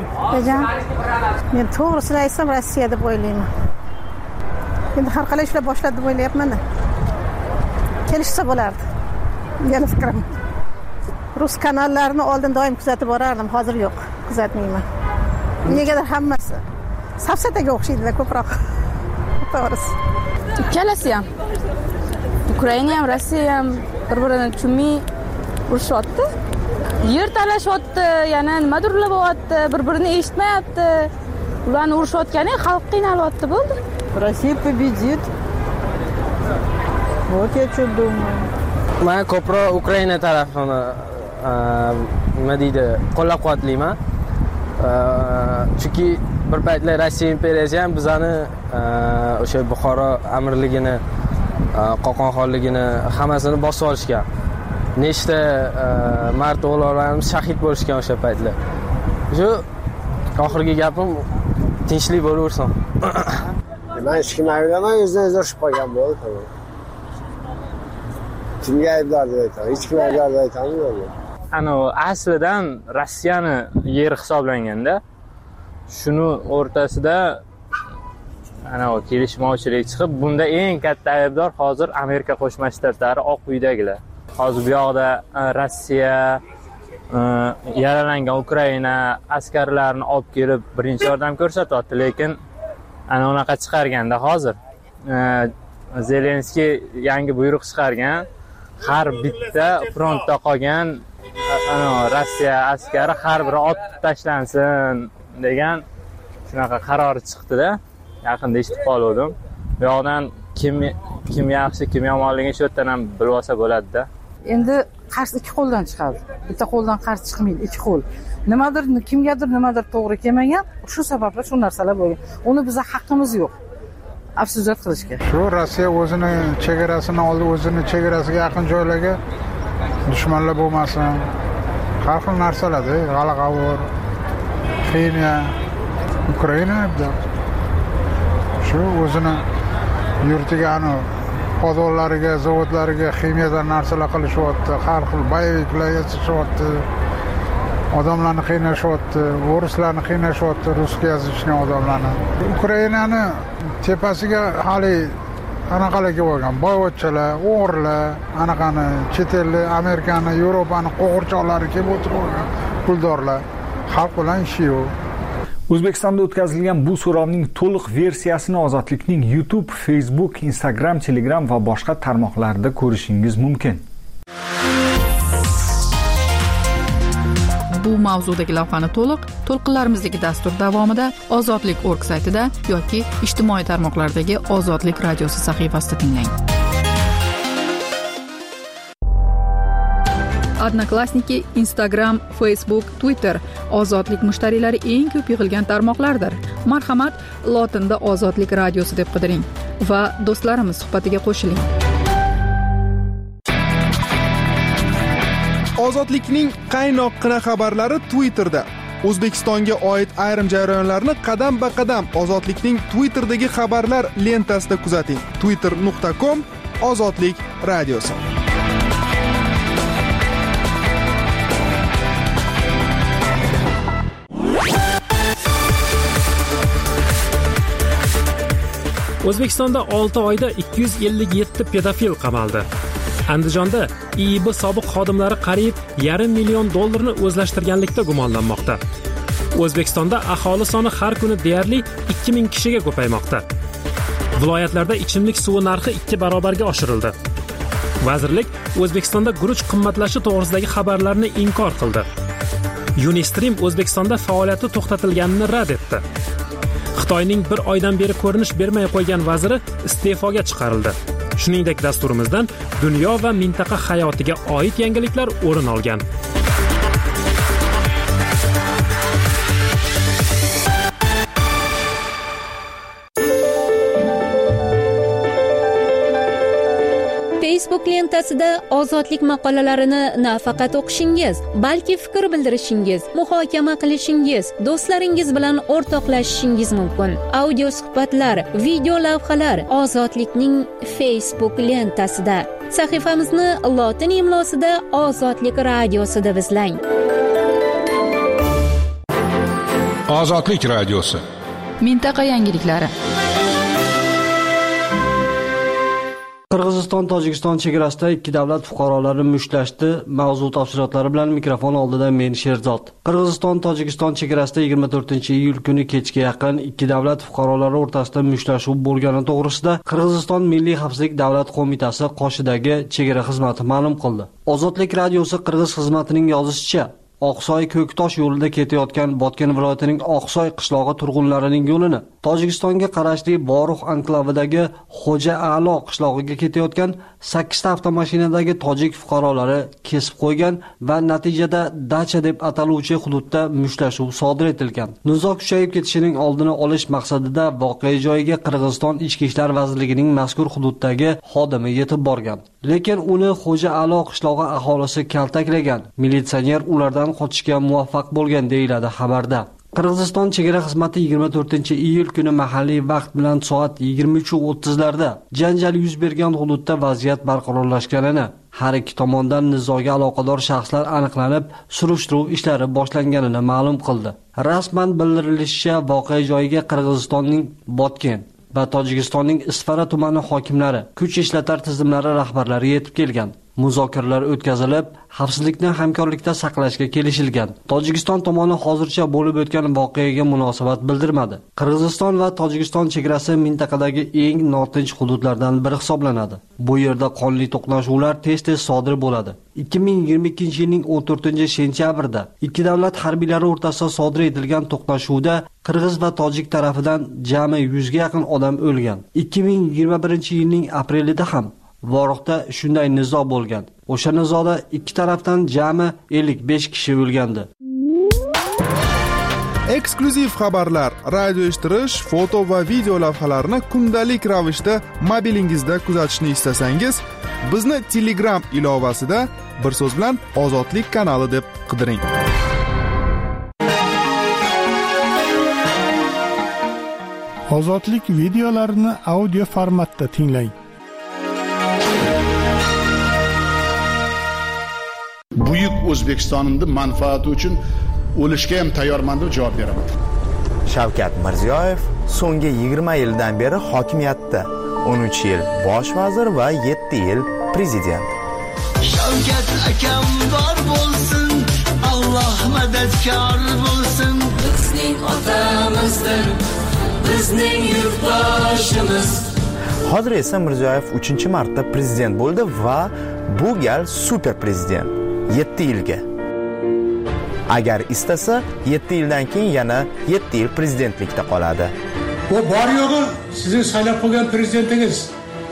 Men to'g'risini aytsam Rossiya deb o'ylayman. Endi har qalay shular boshladi deb o'ylayapman-da. Kelishsa bo'lardi. Meni fikrim. Rus kanallarini oldin doim kuzatib borardim, hozir yo'q, kuzatmayman. Negadir hammasi safsataga o'xshaydi ko'proq. To'g'risi. Ikkalasi ham. Ukraina ham, Rossiya ham bir-birini tushunmay urushyapti. Yer talashyapti, yana nimadir bo'lyapti, bir-birini eshitmayapti. Ularni urushayotgani xalq qiynalyapti bo'ldi. Rossiya победит. Вот я что думаю. Men ko'proq Ukraina tarafini nima deydi, qo'llab-quvvatlayman. Chunki bir paytlar Rossiya imperiyasi ham bizani o'sha Buxoro amirligini, Qo'qonxonligini hammasini bosib olishgan. Nechta mard o'g'illarimiz shahid bo'lishgan o'sha paytlar. Shu oxirgi gapim tinchlik bo'laversin. Men hech kim aytmagan, o'zini urishib qolgan bo'ldi. Kimga aybdor deb aytaman? Hech kim aybdor deb aytaman. Aslidan Rossiyani yeri hisoblanganda, shuni o'rtasida kelishmovchilik chiqib, bunda eng katta aybdor hozir Amerika Qo'shma Shtatlari Oq uydagilar. Hozir bu yoqda Rossiya yaralangan Ukraina askarlarini olib kelib birinchi yordam ko'rsatyapti, lekin unaqa chiqarganda hozir Zelenskiy yangi buyruq chiqargan, har bitta frontda qolgan Rossiya askari har biri otib tashlansin degan shunaqa qaror chiqdi-da. Yaqinda eshitib qoldim. Bu yoqdan kim yaxshi, kim yomonligini shu yerdan ham bilib olsa bo'ladi-da. Endi qarshi ikki qo'ldan chiqadi. Bitta qo'ldan qarshi chiqmaydi, ikki qo'l. Kimgadir nimadir to'g'ri kelmagan, shu sababli shu narsalar bo'lgan. Uni bizga haqqimiz yo'q. Afsusat qilishga. Shu Rossiya o'zini chegarasini oldi, o'zini chegarasiga yaqin joylarga dushmanlar bo'lmasin. Har xil narsalarda, g'ala-g'avur, ximiya, Ukraina shu o'zini yurtiga podolariga, zavodlariga ximiyadan narsalar qilishyapti, har xil boyliklar yasashyapti, odamlarni qiynashyapti, o'rislarni qiynashyapti, ruscha yozishgan odamlarni. Ukrainani tepasiga hali anaqalarga bo'lgan boyvachchalar, o'g'rilar, anaqani chet ellik, Amerikani, Yevropani qo'g'irchoqlari kelib o'tirgan puldorlar. Xalq bilan ishi yo'q. O'zbekistonda o'tkazilgan bu so'rovning to'liq versiyasini Ozodlikning YouTube, Facebook, Instagram, Telegram va boshqa tarmoqlarida ko'rishingiz mumkin. Bu mavzudagi lavhani to'lqinlarimizdagi dastur davomida Ozodlik.org saytida yoki ijtimoiy tarmoqlardagi Ozodlik radiosi sahifasida tinglang. Odnoklassniki, Instagram, Facebook, Twitter ozodlik mushtariylari eng ko'p yig'ilgan tarmoqlardir. Marhamat, lotinda Ozodlik radiosi deb qidiring va do'stlarimiz suhbatiga qo'shiling. Ozodlikning qaynoqqina xabarlari Twitterda. O'zbekistonga oid ayrim jarayonlarni qadam-ba-qadam Ozodlikning Twitterdagi xabarlar lentasida kuzating. twitter.com Ozodlik radiosi. O'zbekistonda 6 oyda 257 pedofil qamaldi. Andijonda IIB sobiq xodimlari qariyb $500 million o'zlashtirganlikda gumonlanmoqda. O'zbekistonda aholi soni har kuni deyarli 2000 kishiga ko'paymoqda. Viloyatlarda ichimlik suvi narxi 2 barobarga oshirildi. Vazirlik O'zbekistonda guruch qimmatlashi to'g'risidagi xabarlarni inkor qildi. Unistream O'zbekistonda faoliyati to'xtatilganini rad etdi. Xitoyning bir oydan beri ko'rinish bermay qo'ygan vaziri iste'foga chiqarildi. Shuningdek, dasturimizdan dunyo va mintaqa hayotiga oid yangiliklar o'rin olgan. Facebook lentasida ozodlik maqolalarini nafaqat o'qishingiz, balki fikr bildirishingiz, muhokama qilishingiz, do'stlaringiz bilan o'rtoqlashishingiz mumkin. Audio suhbatlar, video lavhalar ozodlikning Facebook lentasida. Sahifamizni lotin imlosida Ozodlik radiosida izlang. Ozodlik radiosi. Mintaqa yangiliklari. Qirg'iziston-Tojikiston chegarasida ikki davlat fuqarolarini mushlashdi. Mavzu tafsilotlari bilan mikrofon oldida men Sherzod. Qirg'iziston-Tojikiston chegarasida 24-iyul kuni kechga yaqin ikki davlat fuqarolari o'rtasida mushtlashuv bo'lgani to'g'risida Qirg'iziston Milliy xavfsizlik davlat qo'mitasi qoshidagi chegara xizmati ma'lum qildi. Ozodlik radiosi Qirg'iz xizmatining yozishicha, Oqsoy Ko'ktosh yo'lida ketayotgan Botken viloyatining Oqsoy qishlog'i turg'unlarining yo'lini Tojikistonga qarashli Borux anklavidagi Xo'ja A'lo qishlog'iga ketayotgan 8 ta avtomashinadagi tojik fuqarolari kesib qo'ygan va natijada Dacha deb ataluvchi hududda mushtlashuv sodir etilgan. Nizo kuchayib ketishining oldini olish maqsadida voqea joyiga Qirg'iziston Ichki ishlar vazirligining mazkur hududdagi xodimi yetib borgan. Lekin uni Xo'ja A'lo qishlog'i aholisi kaltaklagan. Militsioner ulardan qochishga muvaffaq bo'lgan deyiladi xabarda. Qirg'iziston chegara xizmati 24-iyul kuni mahalliy vaqt bilan soat 23:30 larda janjal yuz bergan hududda vaziyat barqarorlashganini, har ikki tomondan nizoga aloqador shaxslar aniqlanib, surishtiruv ishlari boshlanganini ma'lum qildi. Rasman bildirilishicha, voqea joyiga Qirg'izistonning Botken va Tojikistonning Isfara tumani hokimlari, kuch ishlatar tizimlari rahbarlari yetib kelgan. Muzokaralar o'tkazilib, xavfsizlikni hamkorlikda saqlashga kelishilgan. Tojikiston tomoni hozircha bo'lib o'tgan voqeaga munosabat bildirmadi. Qirg'iziston va Tojikiston chegarasi mintaqadagi eng notinch hududlardan biri hisoblanadi. Bu yerda qonli to'qnashuvlar tez-tez sodir bo'ladi. 2022-yilning 14-sentyabrida ikki davlat harbiylari o'rtasida sodir etilgan to'qnashuvda Qirg'iz va Tojik tarafidan jami 100 ga yaqin odam o'lgan. 2021-yilning aprelida ham Voruqda shunday nizo bo'lgan. O'sha nizoda ikki tarafdan jami 55 kishi o'lgandi. Eksklyuziv xabarlar, radio eshittirish, foto va video lavhalarni kundalik ravishda mobilingizda kuzatishni istasangiz, bizni Telegram ilovasida bir so'z bilan Ozodlik kanali deb qidiring. Ozodlik videolarini audio formatda tinglang. Buyuk O'zbekistonning manfaati uchun o'lishga ham tayyorman deb javob beraman. Shavkat Mirziyoyev so'nggi 20 yildan beri hokimiyatda, 13 yil bosh vazir va 7 yil prezident. Shavkat akam bor bo'lsin, Alloh madadkor bo'lsin. Bizning otamizdir, bizning yurtdoshimiz. Hozir esa Mirziyoyev 3-marta prezident bo'ldi va bu gal super prezident 7 yilga. Agar istasa 7 yildan keyin yana 7 yil prezidentlikda qoladi. Bu bor yo'g'i sizning saylab qo'ygan prezidentingiz.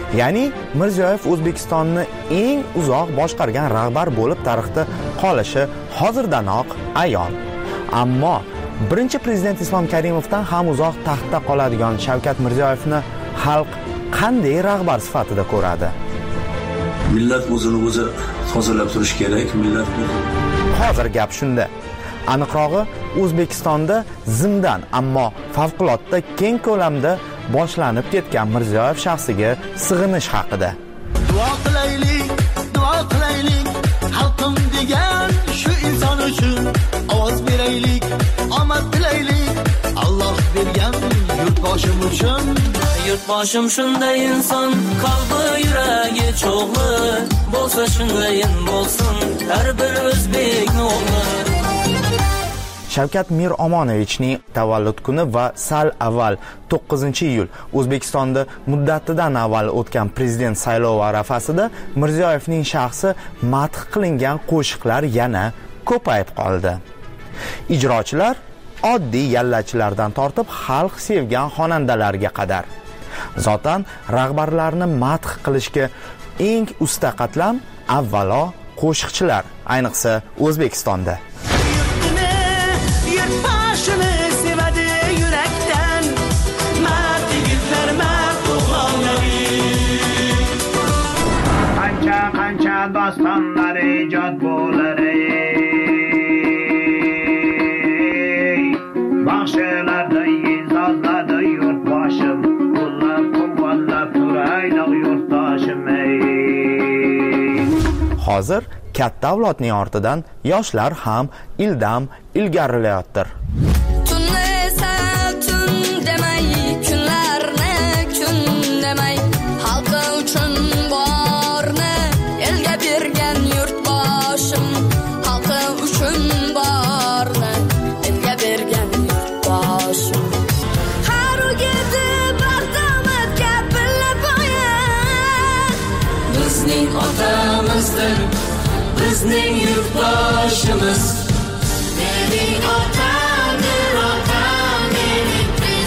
Ya'ni Mirziyoyev O'zbekistonni eng uzoq boshqargan rahbar bo'lib tarixda qolishi hozirdanoq ayon. Ammo birinchi prezident Islom Karimovdan ham uzoq taxtda qoladigan Shavkat Mirziyoyevni xalq qanday rahbar sifatida ko'radi? Millat o'zini o'zi hozirlab turish kerak. Millat hozir gap shunda. Aniqrog'i, O'zbekistonda zimdan, ammo favqulodda keng ko'lamda boshlanib ketgan Mirziyoyev shaxsiga sig'inish haqida. Duo qilaylik, xalqim degan shu inson uchun ovoz beraylik, omad tilaylik, Alloh bergan yurtboshim uchun. Yurtboshim shunday inson, qalbi yuragi cho'g'li, bo'lsa shundayin bo'lsin har bir o'zbekning o'g'li. Shavkat Mir Omonovichning tavallud kuni va sal avval 9-iyul O'zbekistonda muddatidan avval o'tgan prezident saylovi arafasida Mirziyoyevning shaxsi madh qilingan qo'shiqlar yana ko'payib qoldi. Ijrochilar oddiy yallachilardan tortib xalq sevgan xonandalarga qadar. Zotan rahbarlarni madh qilishga eng usta qatlam avvalo qo'shiqchilar, ayniqsa O'zbekistonda. Yurtboshini sevadi yurakdan, mard yigitlar, mard o'g'lonlar. Qancha dostonlar ijod bo'lar ey, baxshilarda yezozladi yurtboshim, qo'llab turaylik yurtdoshim ey. Hozir katta avlodning ortidan yoshlar ham ildam ilgarilayotir. Tunni esa tun demay, kunlarni kun demay, xalqi uchun borni elga bergan yurtboshim, xalqi uchun borni elga bergan yurtboshim. Har o'g'idi bardamatga billa qo'yar, bizning otamizdir, bizning yurtboshimiz. Mening otamdir, mening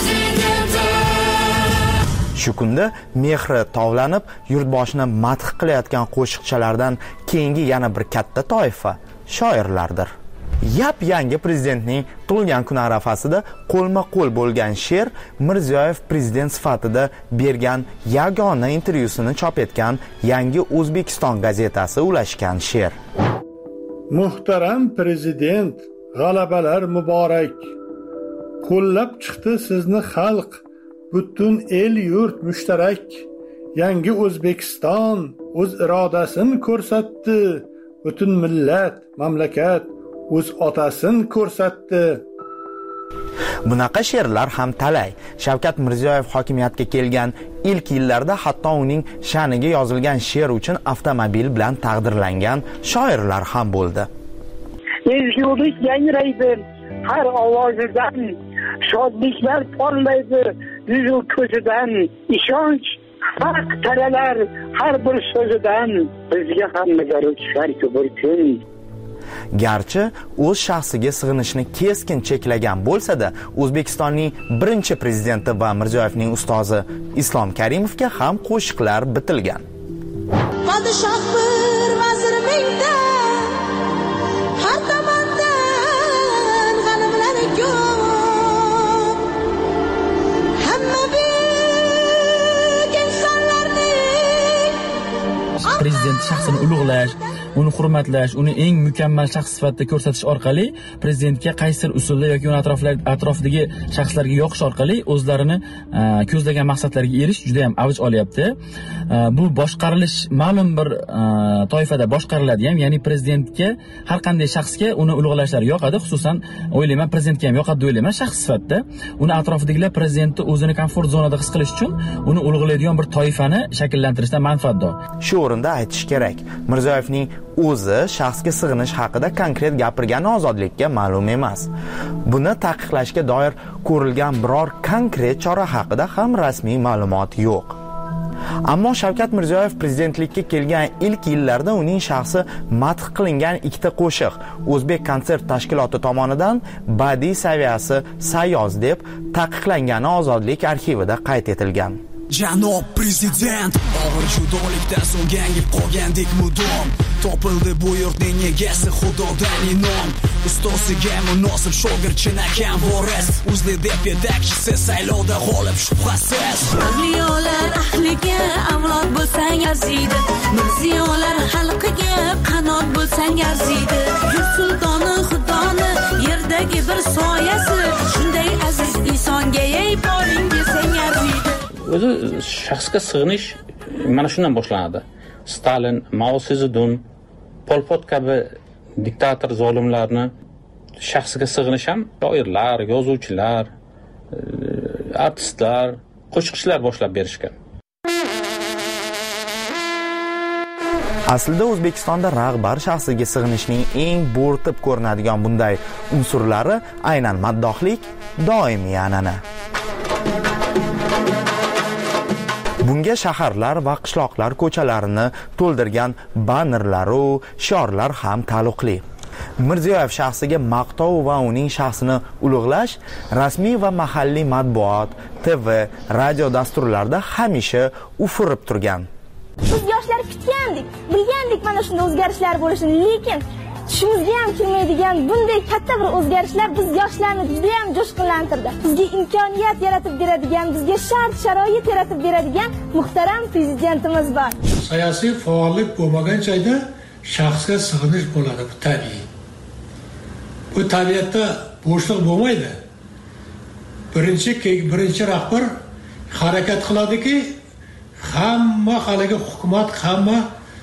prezidentim. Shu kunda mehri tovlanib, yurtboshini madh qilayotgan qo'shiqchilardan keyingi yana bir katta toifa shoirlardir. Yangi prezidentning tug'ilgan kuni arafasida qo'lma-qo'l bo'lgan she'r Mirziyoyev prezident sifatida bergan yagona intervyusini chop etgan Yangi O'zbekiston gazetasi ulashgan she'r. Muhtaram prezident, g'alabalar muborak. Qo'llab chiqdi sizni xalq, butun el yurt mushtarak. Yangi O'zbekiston o'z irodasini ko'rsatdi, butun millat, mamlakat o'z otasini ko'rsatdi. Bunaqa she'rlar ham talay. Shavkat Mirziyoyev hokimiyatga kelgan ilk yillarda hatto uning sha'niga yozilgan she'r uchun avtomobil bilan taqdirlangan shoirlar ham bo'ldi. Ezgulik yangraydi har ovozidan, shodliklar porlaydi yuzu ko'zidan, ishonch haq taralar har bir so'zidan, bizga ham nazar tushar bir kun. Garchi o'z shaxsiga sig'inishni keskin cheklagan bo'lsa-da, O'zbekistonning birinchi prezidenti va Mirziyoyevning ustozi Islom Karimovga ham qo'shiqlar bitilgan. Podshoh bir vazir mingta, har tomondan g'animlar ko'p. Hamma buyuk insonlarning prezident shaxsini ulug'lash, uni hurmatlash, uni eng mukammal shaxs sifatida ko'rsatish orqali prezidentga qaysi usulda yoki uni atrofidagi shaxslarga yoqish orqali o'zlarini ko'zlagan maqsadlariga erishish juda ham avj olyapti. Bu boshqarilish ma'lum bir toifada boshqariladi ham, ya'ni prezidentga har qanday shaxsga uni ulug'lashlari yoqadi, xususan o'ylayman prezidentga ham yoqadi deb o'ylayman shaxs sifatida. Uni atrofidagilar prezidentni o'zini komfort zonada his qilish uchun uni ulug'laydigan bir toifani shakllantirishdan manfaatdor. Shu o'rinda aytish kerak, Mirziyoyevning o'zi shaxsga sig'inish haqida konkret gapirgani ozodlikka ma'lum emas. Buni taqiqlashga doir ko'rilgan biror konkret chora haqida ham rasmiy ma'lumot yo'q. Ammo Shavkat Mirziyoyev prezidentlikka kelgan ilk yillarda uning shaxsi madh qilingan ikkita qo'shiq O'zbek konsert tashkiloti tomonidan badiiy saviyasi sayoz deb taqiqlangani Ozodlik arxivida qayd etilgan. Janob prezident, og'ir judolikdan so'ng yangib qolgandik mudom. Topildi bu yurtning egasi Xudodan inom. Ustosiga munosib shogird chinakam voris. O'zli deb yetakchisi saylovda g'olib shubhasiz. Avliyolar ahliga avlod bo'lsang arziydi. Mirziyolar xalqiga qanot bo'lsang arziydi. Yurt sultoni Xudoni yerdagi bir soyasi. Shunday aziz insonga ey boring desang arziydi. O'zi shaxsga sig'inish mana shundan boshlanadi. Stalin, Mao Zedong, Pol Pot kabi diktator zolimlarni shaxsiga sig'inish ham shoirlar, yozuvchilar, artistlar, qo'shiqchilar boshlab berishgan. Aslida O'zbekistonda rahbar shaxsiga sig'inishning eng bo'rtib ko'rinadigan bunday unsurlari aynan maddohlik, doimiy an'ana. Bunga shaharlar va qishloqlar ko'chalarini to'ldirgan bannerlar va shiorlar ham taalluqli. Mirziyoyev shaxsiga maqtov va uning shaxsini ulug'lash rasmiy va mahalliy matbuot, TV, radio dasturlarida hamisha ufurib turgan. Biz yoshlar kutgandik, bilgandik mana shunday o'zgarishlar bo'lishini, lekin tushimizga ham kelmaydigan bunday katta bir o'zgarishlar biz yoshlarni juda ham jo'shqinlantirdi. Bizga imkoniyat yaratib beradigan, bizga shart-sharoit yaratib beradigan muhtaram prezidentimiz bor. Siyosiy faollik bo'lmagan joyda shaxsga sig'inish bo'ladi, bu tabiiy. Bu tabiatda bo'shliq bo'lmaydi. Birinchi rahbar harakat qiladiki, hamma haligi hukumat, hamma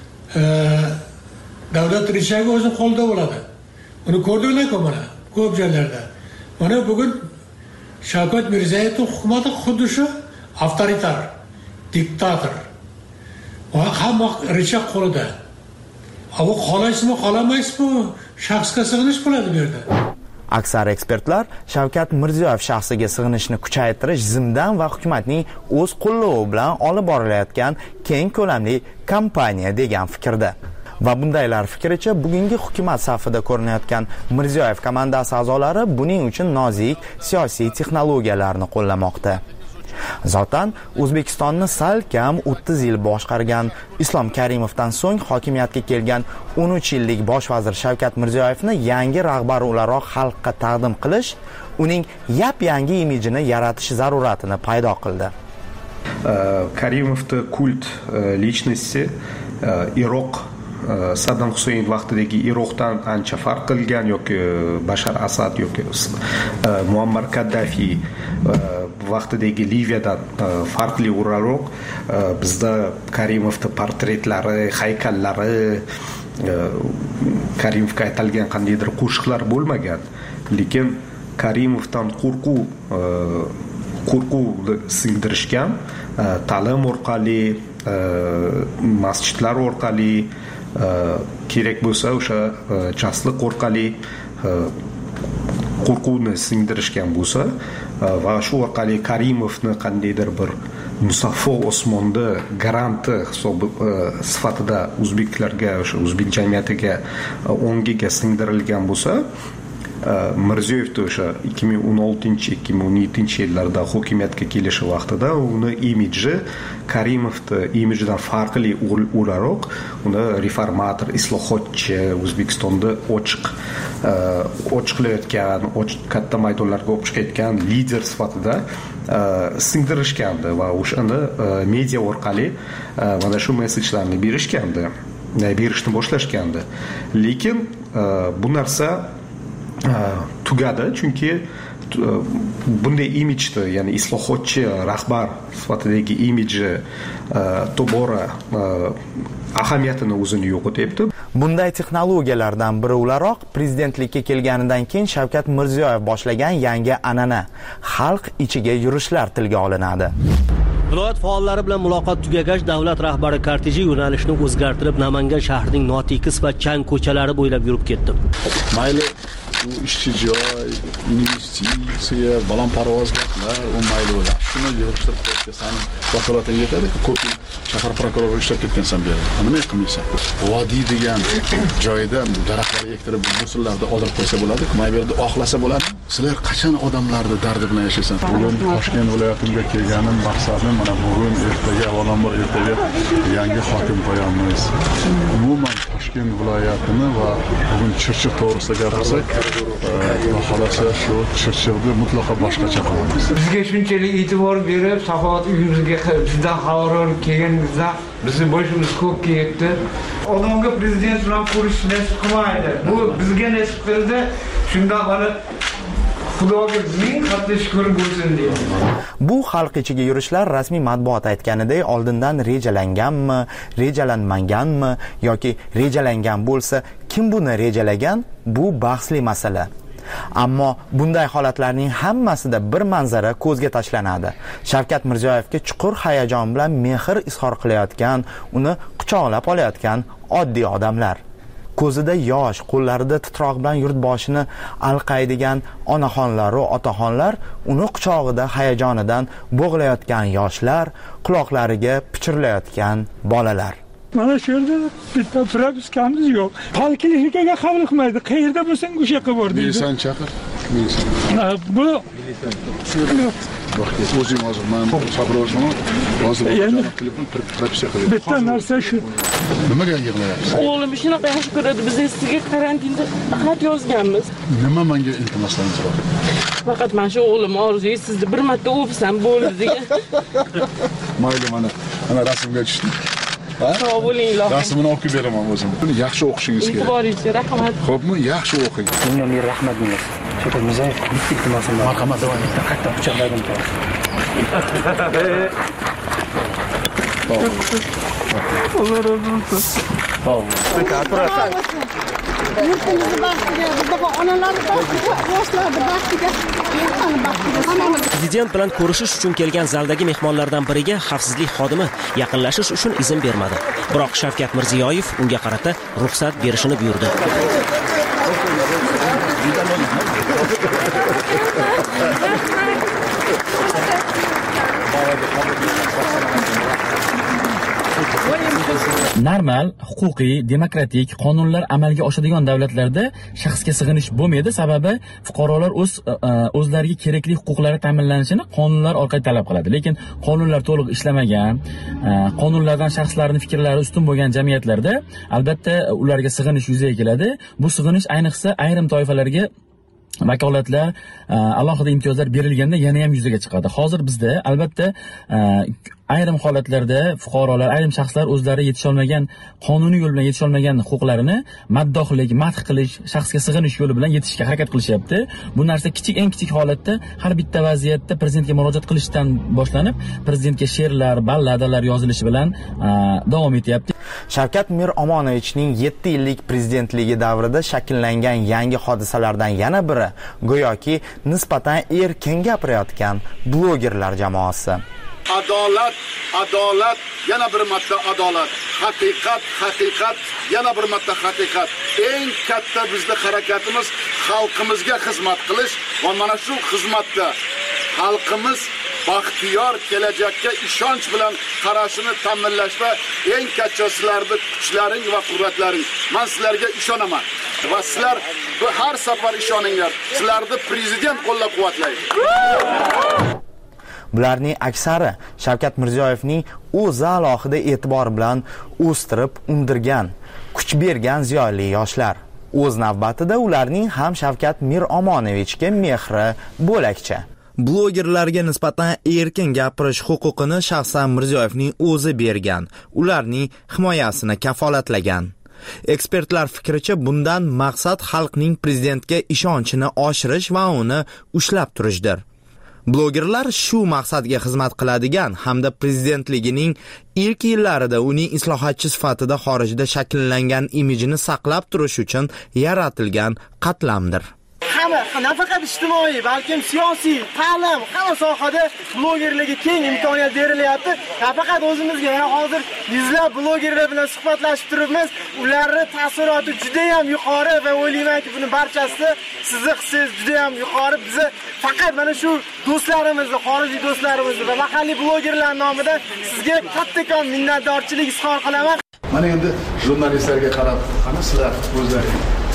davlat rejasi o'zini qo'lida bo'ladi. Buni ko'rdinglar-ku mana ko'p joylarda. Mana bugun Shavkat Mirziyoyevning hukumati xuddi shu avtoritar, diktator. Va hamma reja qo'lida. Avo qolaysizmi, qolamaysizmi? Shaxsga sig'inish bo'ladi bu yerda. Aksar ekspertlar Shavkat Mirziyoyev shaxsiga sig'inishni kuchaytirish zimdan va hukumatning o'z qo'llovi bilan olib borilayotgan keng ko'lamli kampaniya degan fikrda. Va bundaylar fikricha bugungi hukumat safida ko'rinayotgan Mirziyoyev komandasi a'zolari buning uchun nozik siyosiy texnologiyalarni qo'llamoqda. Zotan O'zbekistonni salkam 30 yil boshqargan Islom Karimovdan so'ng hokimiyatga kelgan 13 yillik bosh vazir Shavkat Mirziyoyevni yangi rahbar o'laroq xalqqa taqdim qilish uning yap-yangi imijini yaratish zaruratini paydo qildi. Karimovning kult lичности Iroq Saddam Husayn vaqtidagi Iroqdan ancha farq qilgan yoki Bashar Asad yoki Muammar Kaddafi vaqtidagi Liviyadan farqli o'laroq bizda Karimovning portretlari, haykallari, Karimovga aytilgan qandaydir qo'shiqlar bo'lmagan, lekin Karimovdan qo'rquvni singdirishgan ta'lim orqali, masjidlar orqali, kerak bo'lsa o'sha jasliq orqali qo'rquvni singdirishgan bo'lsa va shu orqali Karimovni qandaydir bir musaffo osmonda garanti sifatida o'zbeklarga, o'sha o'zbek jamiyatiga, ongiga singdirilgan bo'lsa, Mirziyoyevni o'sha 2016-2017 yillarda hokimiyatga kelishi vaqtida uni imiji Karimovning imijidan farqli o'laroq uni reformator, islohotchi, O'zbekistonda ochiqlayotgan, katta maydonlarga olib chiqayotgan lider sifatida singdirishgandi va o'shani media orqali mana shu mesajlarni berishni boshlashgandi. Lekin bu narsa tugadi, chunki bunday imijni, ya'ni islohotchi rahbar sifatidagi imiji tobora ahamiyatini o'zini yo'qotyapti. Bunday texnologiyalardan biri o'laroq prezidentlikka kelganidan keyin Shavkat Mirziyoyev boshlagan yangi an'ana xalq ichiga yurishlar tilga olinadi. Viloyat faollari bilan muloqot tugagach, davlat rahbari korteji yo'nalishini o'zgartirib Namangan shahrining notekis va chang ko'chalari bo'ylab yurib ketdi. Mayli bu ishchi joy, investitsiya, balandparvoz gaplar, u mayli bo'ladi. Shuni yig'ishtirib qo'yishsan, vakolating yetadi. Ko'p shahar prokurori ishlab ketgansan bu yerda. Nima qilmaysan? Vodiy degan joyda daraxtlar ektirib, musullarda oldirib qo'ysa bo'ladi. May bu yerda oqlasa bo'ladi. Sizlar qachon odamlarning dardi bilan yashaysan? Bugun Toshkent viloyatimga kelganim maqsadim mana bugun ertaga avvalambor ertaga yangi hokim qo'yamiz. Umuman Toshkent viloyatini va bugun Chirchiq to'g'risida gapirsak, Xudo xolasa shu Chirchiqni mutlaqo boshqacha qilamiz. Bizga shunchalik e'tibor berib, saxovat uyimizga bizdan xabar kelganingizda bizni boshimiz ko'p ketdi. Odamga prezident bilan ko'rish nasib qilmaydi. Bu bizga nasib qildi. Shunda qolib Xudoga ming qatla shukr bo'lsin deyman. Bu xalq ichiga yurishlar rasmiy matbuot aytganidek oldindan rejalanganmi, rejalanmaganmi yoki rejalangan bo'lsa, kim buni rejalagan? Bu bahsli masala. Ammo bunday holatlarning hammasida bir manzara ko'zga tashlanadi. Shavkat Mirziyoyevga chuqur hayajon bilan mehr izhor qilayotgan, uni quchoqlab olayotgan oddiy odamlar. Ko'zida yosh, qo'llarida titroq bilan yurtboshini alqaydigan onaxonlar va otaxonlar, uni quchog'ida hayajonidan bo'g'layotgan yoshlar, quloqlariga pichirlayotgan bolalar. Mana shu yerda bitta propiskamiz yo'q. Poliklinikaga qabul qilmaydi. Qayerda bo'lsang o'sha yoqqa bor deydi. Sen chaqir. Bu o'zing hozir men sabroshman. Hozir propiska qilib. Bitta narsa shu. Nimaga yig'layapsiz? O'g'lim shunaqa yaxshi ko'radi. Biz sizga karantinda xat yozganmiz. Nima menga iltimoslaringiz bor? Faqat men shu o'g'lim orzuyi sizni bir marta o'psam bo'ldi degan. Mayli, mana rasmga tushdim. Sog' bo'ling, ilohim. Rasmini o'qib beraman o'zim. Yaxshi o'qishingiz kerak. E'tiboringizga rahmat. Xo'pmi? Yaxshi o'qing. Menga rahmat deymiz. Shavkat Mirziyoyev bitta iltimosim bor. Marhamat, davom eting. Qattiq quchoqladim. Allah razı olsun. Sağ olun. Yurtimizni baxtiga, bizdagi onalarni baxtiga, yoshlarni baxtiga, Prezident bilan ko'rishish uchun kelgan zaldagi mehmonlardan biriga xavfsizlik xodimi yaqinlashish uchun izn bermadi. Biroq Shavkat Mirziyoyev unga qarata ruxsat berishini buyurdi. Normal, huquqiy, demokratik qonunlar amalga oshadigan davlatlarda shaxsga sig'inish bo'lmaydi, sababi fuqarolar o'zlariga kerakli huquqlari ta'minlanishini qonunlar orqali talab qiladi. Lekin qonunlar to'liq ishlamagan, qonunlardan shaxslarning fikrlari ustun bo'lgan jamiyatlarda albatta ularga sig'inish yuzaga keladi. Bu sig'inish ayniqsa ayrim toifalarga vakolatlar, alohida imtiyozlar berilganda yana ham yuzaga chiqadi. Hozir bizda albatta ayrim holatlarda fuqarolar, ayrim shaxslar o'zlari yetisholmagan, qonuniy yo'l bilan yetisholmagan huquqlarini maddohlik, madh qilish, shaxsga sig'inish yo'li bilan yetishga harakat qilishyapti. Bu narsa eng kichik holatda har bitta vaziyatda prezidentga murojaat qilishdan boshlanib, prezidentga she'rlar, balladalar yozilishi bilan davom etyapti. Shavkat Miromonovichning 7 yillik prezidentligi davrida shakllangan yangi hodisalardan yana biri go'yoki nisbatan erkin gapirayotgan blogerlar jamoasi. Adolat, yana bir marta adolat. Haqiqat, yana bir marta haqiqat. Eng katta bizning harakatimiz xalqimizga xizmat qilish va mana shu xizmatda xalqimiz baxtiyor kelajakka ishonch bilan qarashini ta'minlashda eng katta sizlarning kuchlaring va quvvatlaring. Men sizlarga ishonaman va sizlar har safar ishoninglar. Sizlarni prezident qo'llab-quvvatlaydi. Bularning aksari Shavkat Mirziyoyevning o'zi alohida e'tibor bilan o'stirib, undirgan, kuch bergan ziyoli yoshlar. O'z navbatida ularning ham Shavkat Miromonovichga mehri bo'lakcha. Blogerlarga nisbatan erkin gapirish huquqini shaxsan Mirziyoyevning o'zi bergan, ularning himoyasini kafolatlagan. Ekspertlar fikricha bundan maqsad xalqning prezidentga ishonchini oshirish va uni ushlab turishdir. Blogerlar shu maqsadga xizmat qiladigan hamda prezidentligining ilk yillarida uning islohotchi sifatida xorijda shakllangan imijini saqlab turish uchun yaratilgan qatlamdir. Nafaqat ijtimoiy, balkim siyosiy, ta'lim, hamma sohada blogerlarga keng imkoniyat berilyapti. Nafaqat o'zimizga, hozir yuzlab blogerlar bilan suhbatlashib turibmiz. Ularning ta'siroti juda ham yuqori va o'ylaymanki, buni barchasi sizni hissingiz juda ham yuqori. Bizni faqat mana shu do'stlarimizni, xorijiy do'stlarimizni va mahalliy blogerlar nomidan sizga kattakon minnatdorchilik izhor qilaman. Mana endi jurnalistlarga qarab, qani sizlar o'zlaringiz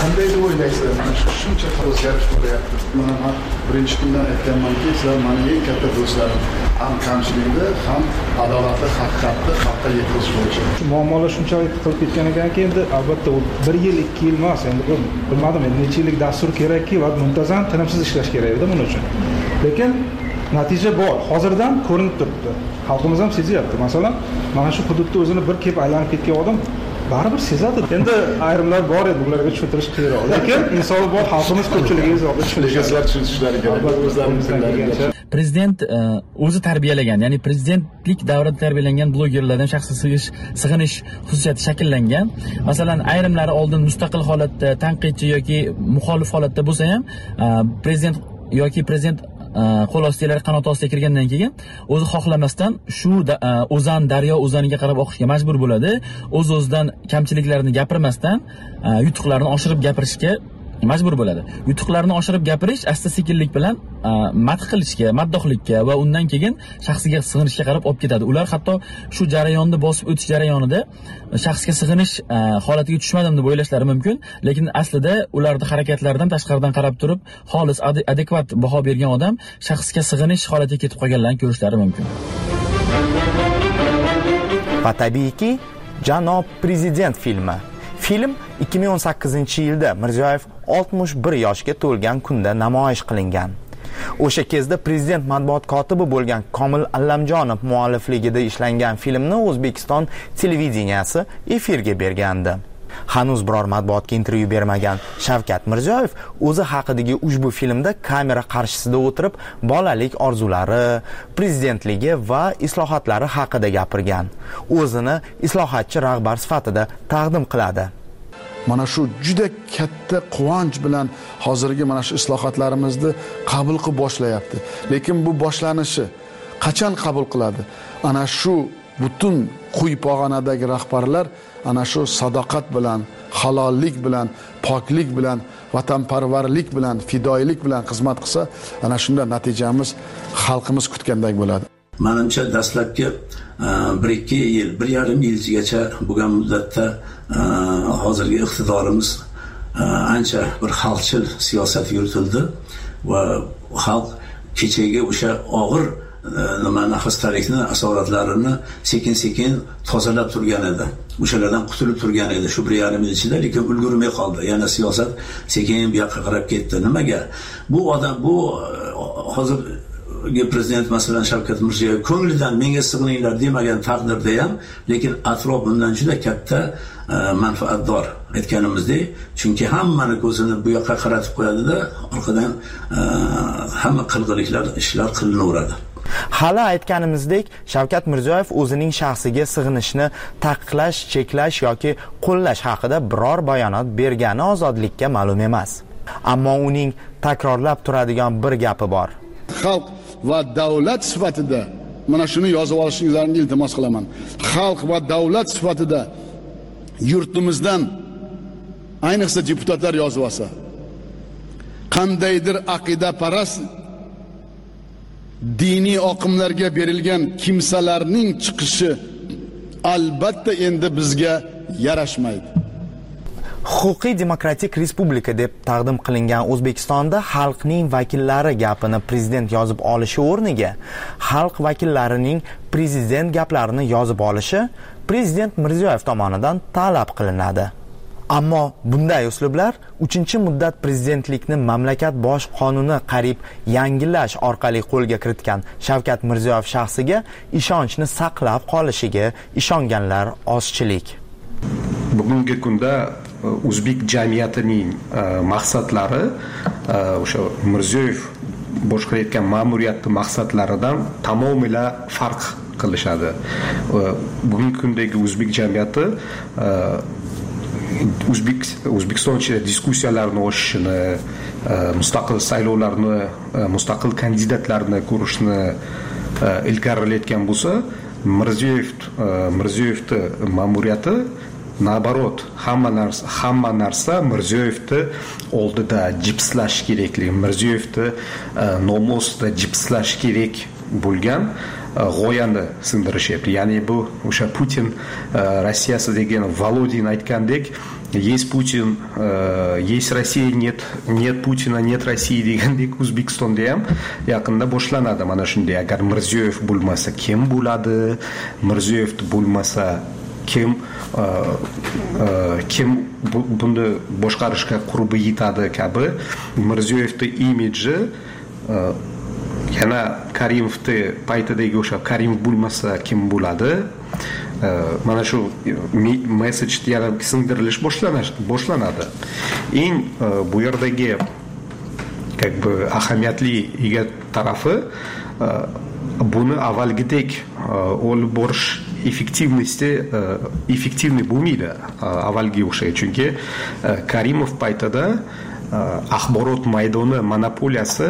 qanday deb o'ylaysizlar? Mana shuncha o'zgarish bo'lyapti. Mana men birinchi kundan aytganmanki, sizlar mani eng katta do'stlarim. Ham kamchilikda, ham adolatli haqiqatni xalqqa yetkazish bo'yicha. Muammolar shunchalik tiqilib ketgan ekanki, endi albatta 1 yil, 2 yil emas, endi bu bilmadim, endi necha yillik dastur kerakki va muntazam tinimsiz ishlash kerak edi buning uchun. Lekin natija bor, hozirdan ko'rinib turibdi. Xalqimiz ham sezyapti. Masalan, mana shu hududda o'zini bir kelib aylanib ketgan odam baribir sezadi. Endi ayrimlar bor edi, bularga tushuntirish qiyinroq. Lekin insofi bor, xalqimiz ko'pchiligi tushunishlari kerak. O'zlarimizdan Prezident o'zi tarbiyalagan, ya'ni prezidentlik davrida tarbiyalangan blogerlardan shaxsiy sig'inish xususiyati shakllangan. Masalan, ayrimlari oldin mustaqil holatda, tanqidchi yoki muxolif holatda bo'lsa ham, prezident yoki prezident qo'l ostilari qanot ostiga kirgandan keyin o'zi xohlamasdan shu o'zan daryo o'zaniga qarab oqishga majbur bo'ladi. O'z-o'zidan kamchiliklarni gapirmasdan yutuqlarni oshirib gapirishga majbur bo'ladi. Yutuqlarni oshirib gapirish asta-sekinlik bilan madh qilishga, maddohlikka va undan keyin shaxsiga sig'inishga qarab olib ketadi. Ular hatto shu jarayonni bosib o'tish jarayonida shaxsga sig'inish holatiga tushmadim deb o'ylashlari mumkin, lekin aslida ularning harakatlaridan tashqaridan qarab turib, xolis adekvat baho bergan odam shaxsga sig'inish holatiga ketib qolganlarni ko'rishlari mumkin. Va tabiiyki, Janob Prezident filmi. Film 2018-yilda Mirziyoyev 61 yoshga to'lgan kunda namoyish qilingan. O'sha kezda prezident matbuot kotibi bo'lgan Komil Allamjonov muallifligida ishlangan filmni O'zbekiston televideniyasi efirga bergandi. Hanuz biror matbuotga intervyu bermagan Shavkat Mirziyoyev o'zi haqidagi ushbu filmda kamera qarshisida o'tirib bolalik orzulari, prezidentligi va islohotlari haqida gapirgan. O'zini islohotchi rahbar sifatida taqdim qiladi. Mana shu juda katta quvonch bilan hozirgi mana shu islohotlarimizni qabul qilib boshlayapti. Lekin bu boshlanishi qachon qabul qiladi? Ana shu butun quyi pog'onadagi rahbarlar ana shu sadoqat bilan, halollik bilan, poklik bilan, vatanparvarlik bilan, fidoyilik bilan xizmat qilsa, ana shunda natijamiz xalqimiz kutgandek bo'ladi. Menimcha dastlabki 1-2 yil, 1,5 yilgacha bo'lgan muddatda hozirgi iqtidorimiz ancha bir xalqchil siyosat yuritildi va xalq kechagi o'sha og'ir xastalikni asoratlarini sekin-sekin tozalab turgan edi. O'shalardan qutulib turgan edi shu 1,5 yil ichida, lekin ulgurmay qoldi. Yana siyosat sekin bu yoqqa qarab ketdi. Nimaga? Bu odam bu hozir prezident masalan Shavkat Mirziyoyev ko'nglidan menga sig'ininglar demagan taqdirda ham, lekin atrof bundan juda katta manfaatdor aytganimizdek, chunki hammani ko'zini bu yoqqa qaratib qo'yadi-da, orqadan hamma qilg'iliklar, ishlar qilinaveradi. Hali aytganimizdek, Shavkat Mirziyoyev o'zining shaxsiga sig'inishni taqiqlash, cheklash yoki qo'llash haqida biror bayonot bergani ozodlikka ma'lum emas. Ammo uning takrorlab turadigan bir gapi bor. Xalq va davlat sifatida mana shuni yozib olishingizni iltimos qilaman. Xalq va davlat sifatida yurtimizdan ayniqsa deputatlar yozib olsa, qandaydir aqidaparast diniy oqimlarga berilgan kimsalarning chiqishi albatta endi bizga yarashmaydi. Huquqiy demokratik respublika deb taqdim qilingan O'zbekistonda xalqning vakillari gapini prezident yozib olishi o'rniga xalq vakillarining prezident gaplarini yozib olishi prezident Mirziyoyev tomonidan talab qilinadi. Ammo bunday uslublar 3-muddat prezidentlikni mamlakat bosh qonuni qarib yangilash orqali qo'lga kiritgan Shavkat Mirziyoyev shaxsiga ishonchni saqlab qolishiga ishonganlar ozchilik. Bugungi kunda o'zbek jamiyatining maqsadlari o'sha Mirziyoyev boshqarayotgan ma'muriyatning maqsadlaridan tamomila farq qilishadi. Bugungi kundagi o'zbek jamiyati O'zbekiston ichida diskussiyalarni oshishini, mustaqil saylovlarni, mustaqil kandidatlarni ko'rishni ilgarilayotgan bo'lsa, Mirziyoyevning ma'muriyati nabarot hamma narsa Mirziyoyevni oldida jipslash kerakligi, Mirziyoyevni nomosida jipslash kerak bo'lgan g'oyani sindirishyapti. Ya'ni bu o'sha Putin Rossiyasi degan Volodin aytgandek, есть Putin, есть Россия, нет Putina, нет России degandek O'zbekistonda ham yaqinda boshlanadi mana shunday. Agar Mirziyoyev bo'lmasa kim bo'ladi? Mirziyoyev bo'lmasa kim buni boshqarishga qurbi yetadi kabi Mirziyoyevning imidji yana Karimovning paytidagi o'sha Karimov bo'lmasa kim bo'ladi? Mana shu message yana singdirilish boshlanadi. Eng bu yerdagi ahamiyatli tarafi buni avvalgidek olib borish effektivniy bo'lmaydi avvalgi o'xshaydi. Chunki Karimov paytida axborot maydoni monopoliyasi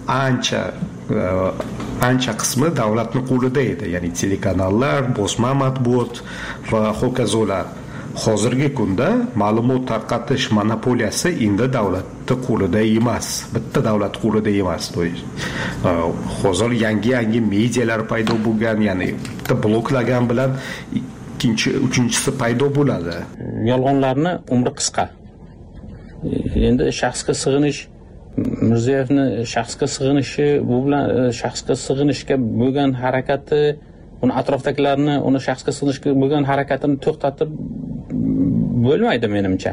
ancha qismi davlatning qo'lida edi, ya'ni telekanallar, bosma matbuot va hokazolar. Hozirgi kunda ma'lumot tarqatish monopoliyasi endi davlatning qo'lida emas, bitta davlat qo'lida emas. Hozir yangi medialar paydo bo'lgan, ya'ni bitta bloklagan bilan uchinchisi paydo bo'ladi. Yolg'onlarni umri qisqa. Endi shaxsga sig'inish, Mirziyoyevni shaxsga sig'inishi, bu bilan shaxsga sig'inishga bo'lgan harakati, uni atrofdagilarni uni shaxsga sig'inishga bo'lgan harakatini to'xtatib bo'lmaydi menimcha.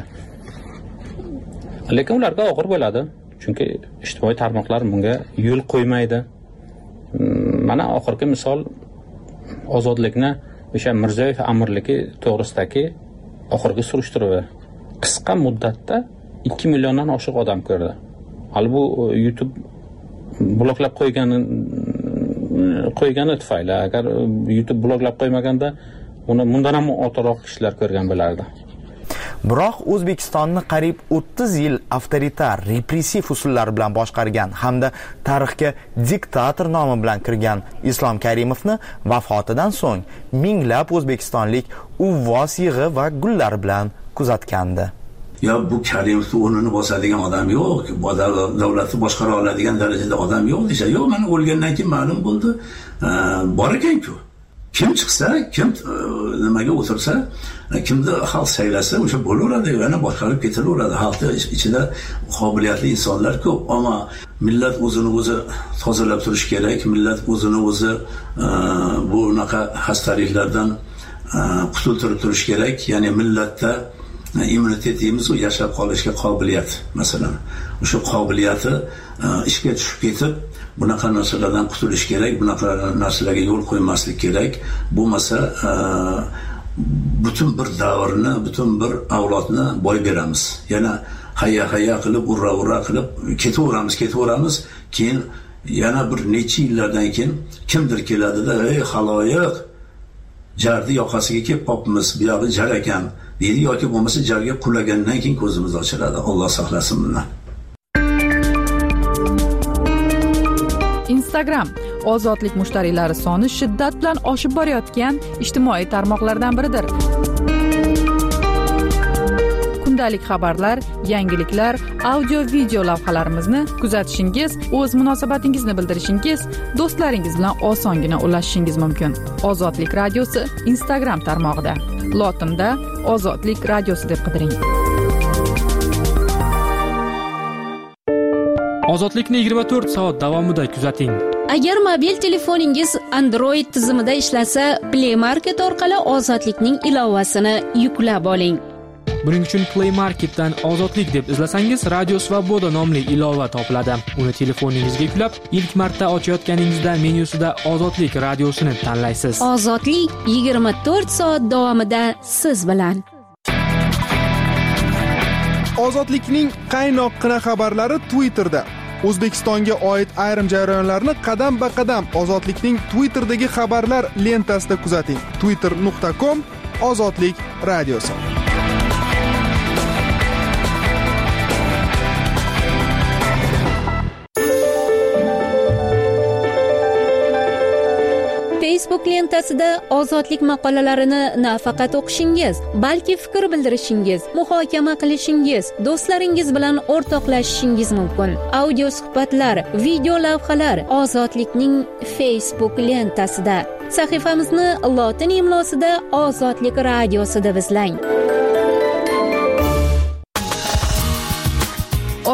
Lekin ularga og'ir bo'ladi, chunki ijtimoiy tarmoqlar bunga yo'l qo'ymaydi. Mana oxirgi misol ozodlikni o'sha Mirziyoyev amirligi to'g'risidagi oxirgi surishtiruv qisqa muddatda 2 milliondan oshiq odam ko'rdi. Hali bu YouTube bloklab qo'ygani tufayli, agar YouTube bloklab qo'ymaganda uni bundan ham ortiqroq kishilar ko'rgan bo'lardi. Biroq O'zbekistonni qariyb 30 yil avtoritar, repressiv usullar bilan boshqargan hamda tarixga diktator nomi bilan kirgan Islom Karimovni vafotidan so'ng minglab o'zbekistonlik uvvos yig'i va gullar bilan kuzatgandi. Ya bu Karimovni o'rnini bosadigan odam yo'q, davlatni boshqara oladigan darajada odam yo'q desa, yo'q, mana o'lgandan keyin ma'lum bo'ldi, bor ekan-ku. Kim chiqsa, kim nimaga o'tirsa, kimni xalq saylasa, o'sha bo'laveradi, yana boshqarib ketaveradi. Xalqda ichida qobiliyatli insonlar ko'p, ammo millat o'zini o'zi tozalab turish kerak, millat o'zini o'zi bu unaqa xastaliklardan qutultirib turish kerak. Ya'ni millatda immunitet deymiz, u yashab qolishga qobiliyat, masalan. O'sha qobiliyati ishga tushib ketib, bunaqa narsalardan qutulish kerak, bunaqa narsalarga yo'l qo'ymaslik kerak. Bo'lmasa butun bir davrni, butun bir avlodni boy beramiz. Yana hayya qilib, urra qilib ketaveramiz. Keyin yana bir necha yillardan keyin kimdir keladida, "Ey xaloyiq, jarni yoqasiga kelib qopmiz, bu yog'i jar ekan" deydi, yoki bo'lmasa jarga qulagandan keyin ko'zimiz ochiladi. Alloh saqlasin bundan. Instagram ozodlik mushtariylari soni shiddat bilan oshib borayotgan ijtimoiy tarmoqlardan biridir. Kundalik xabarlar, yangiliklar, audio, video lavhalarimizni kuzatishingiz, o'z munosabatingizni bildirishingiz, do'stlaringiz bilan osongina ulashishingiz mumkin. Ozodlik radiosi Instagram tarmog'ida. Lotinda Ozodlik radiosi deb qidiring. Ozodlikni 24 soat davomida kuzating. Agar mobil telefoningiz Android tizimida ishlasa, Play Market orqali Ozodlikning ilovasini yuklab oling. Buning uchun Play Marketdan Ozodlik deb izlasangiz, Radio Svoboda nomli ilova topiladi. Uni telefoningizga yuklab, ilk marta ochayotganingizda menyusida Ozodlik radiosini tanlaysiz. Ozodlik 24 soat davomida siz bilan. Ozodlikning qaynoqqina xabarlari Twitterda. O'zbekistonga oid ayrim jarayonlarni qadam-ba-qadam Ozodlikning Twitterdagi xabarlar lentasida kuzating. twitter.com Ozodlik radiosi. Facebook lentasida Ozodlik maqolalarini nafaqat o'qishingiz, balki fikr bildirishingiz, muhokama qilishingiz, do'stlaringiz bilan o'rtoqlashishingiz mumkin. Audio suhbatlar, video lavhalar Ozodlikning Facebook lentasida. Sahifamizni lotin imlosida Ozodlik radiosi deb izlang.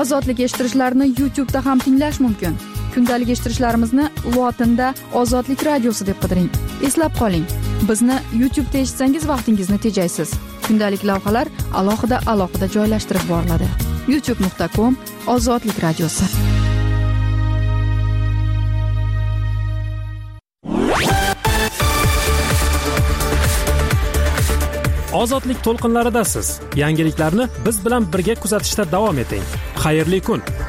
ozodlik eshittirishlarini YouTube'da ham tinglash mumkin. Kundalik eshittirishlarimizni lotinda Ozodlik radiosi deb qidiring. Eslab qoling, bizni YouTube'da eshitsangiz vaqtingizni tejaysiz. Kundalik lavhalar alohida joylashtirib boriladi. youtube.com/ozodlik radiosi. Ozodlik to'lqinlaridasiz. Yangiliklarni biz bilan birga kuzatishda davom eting. Xayrli kun.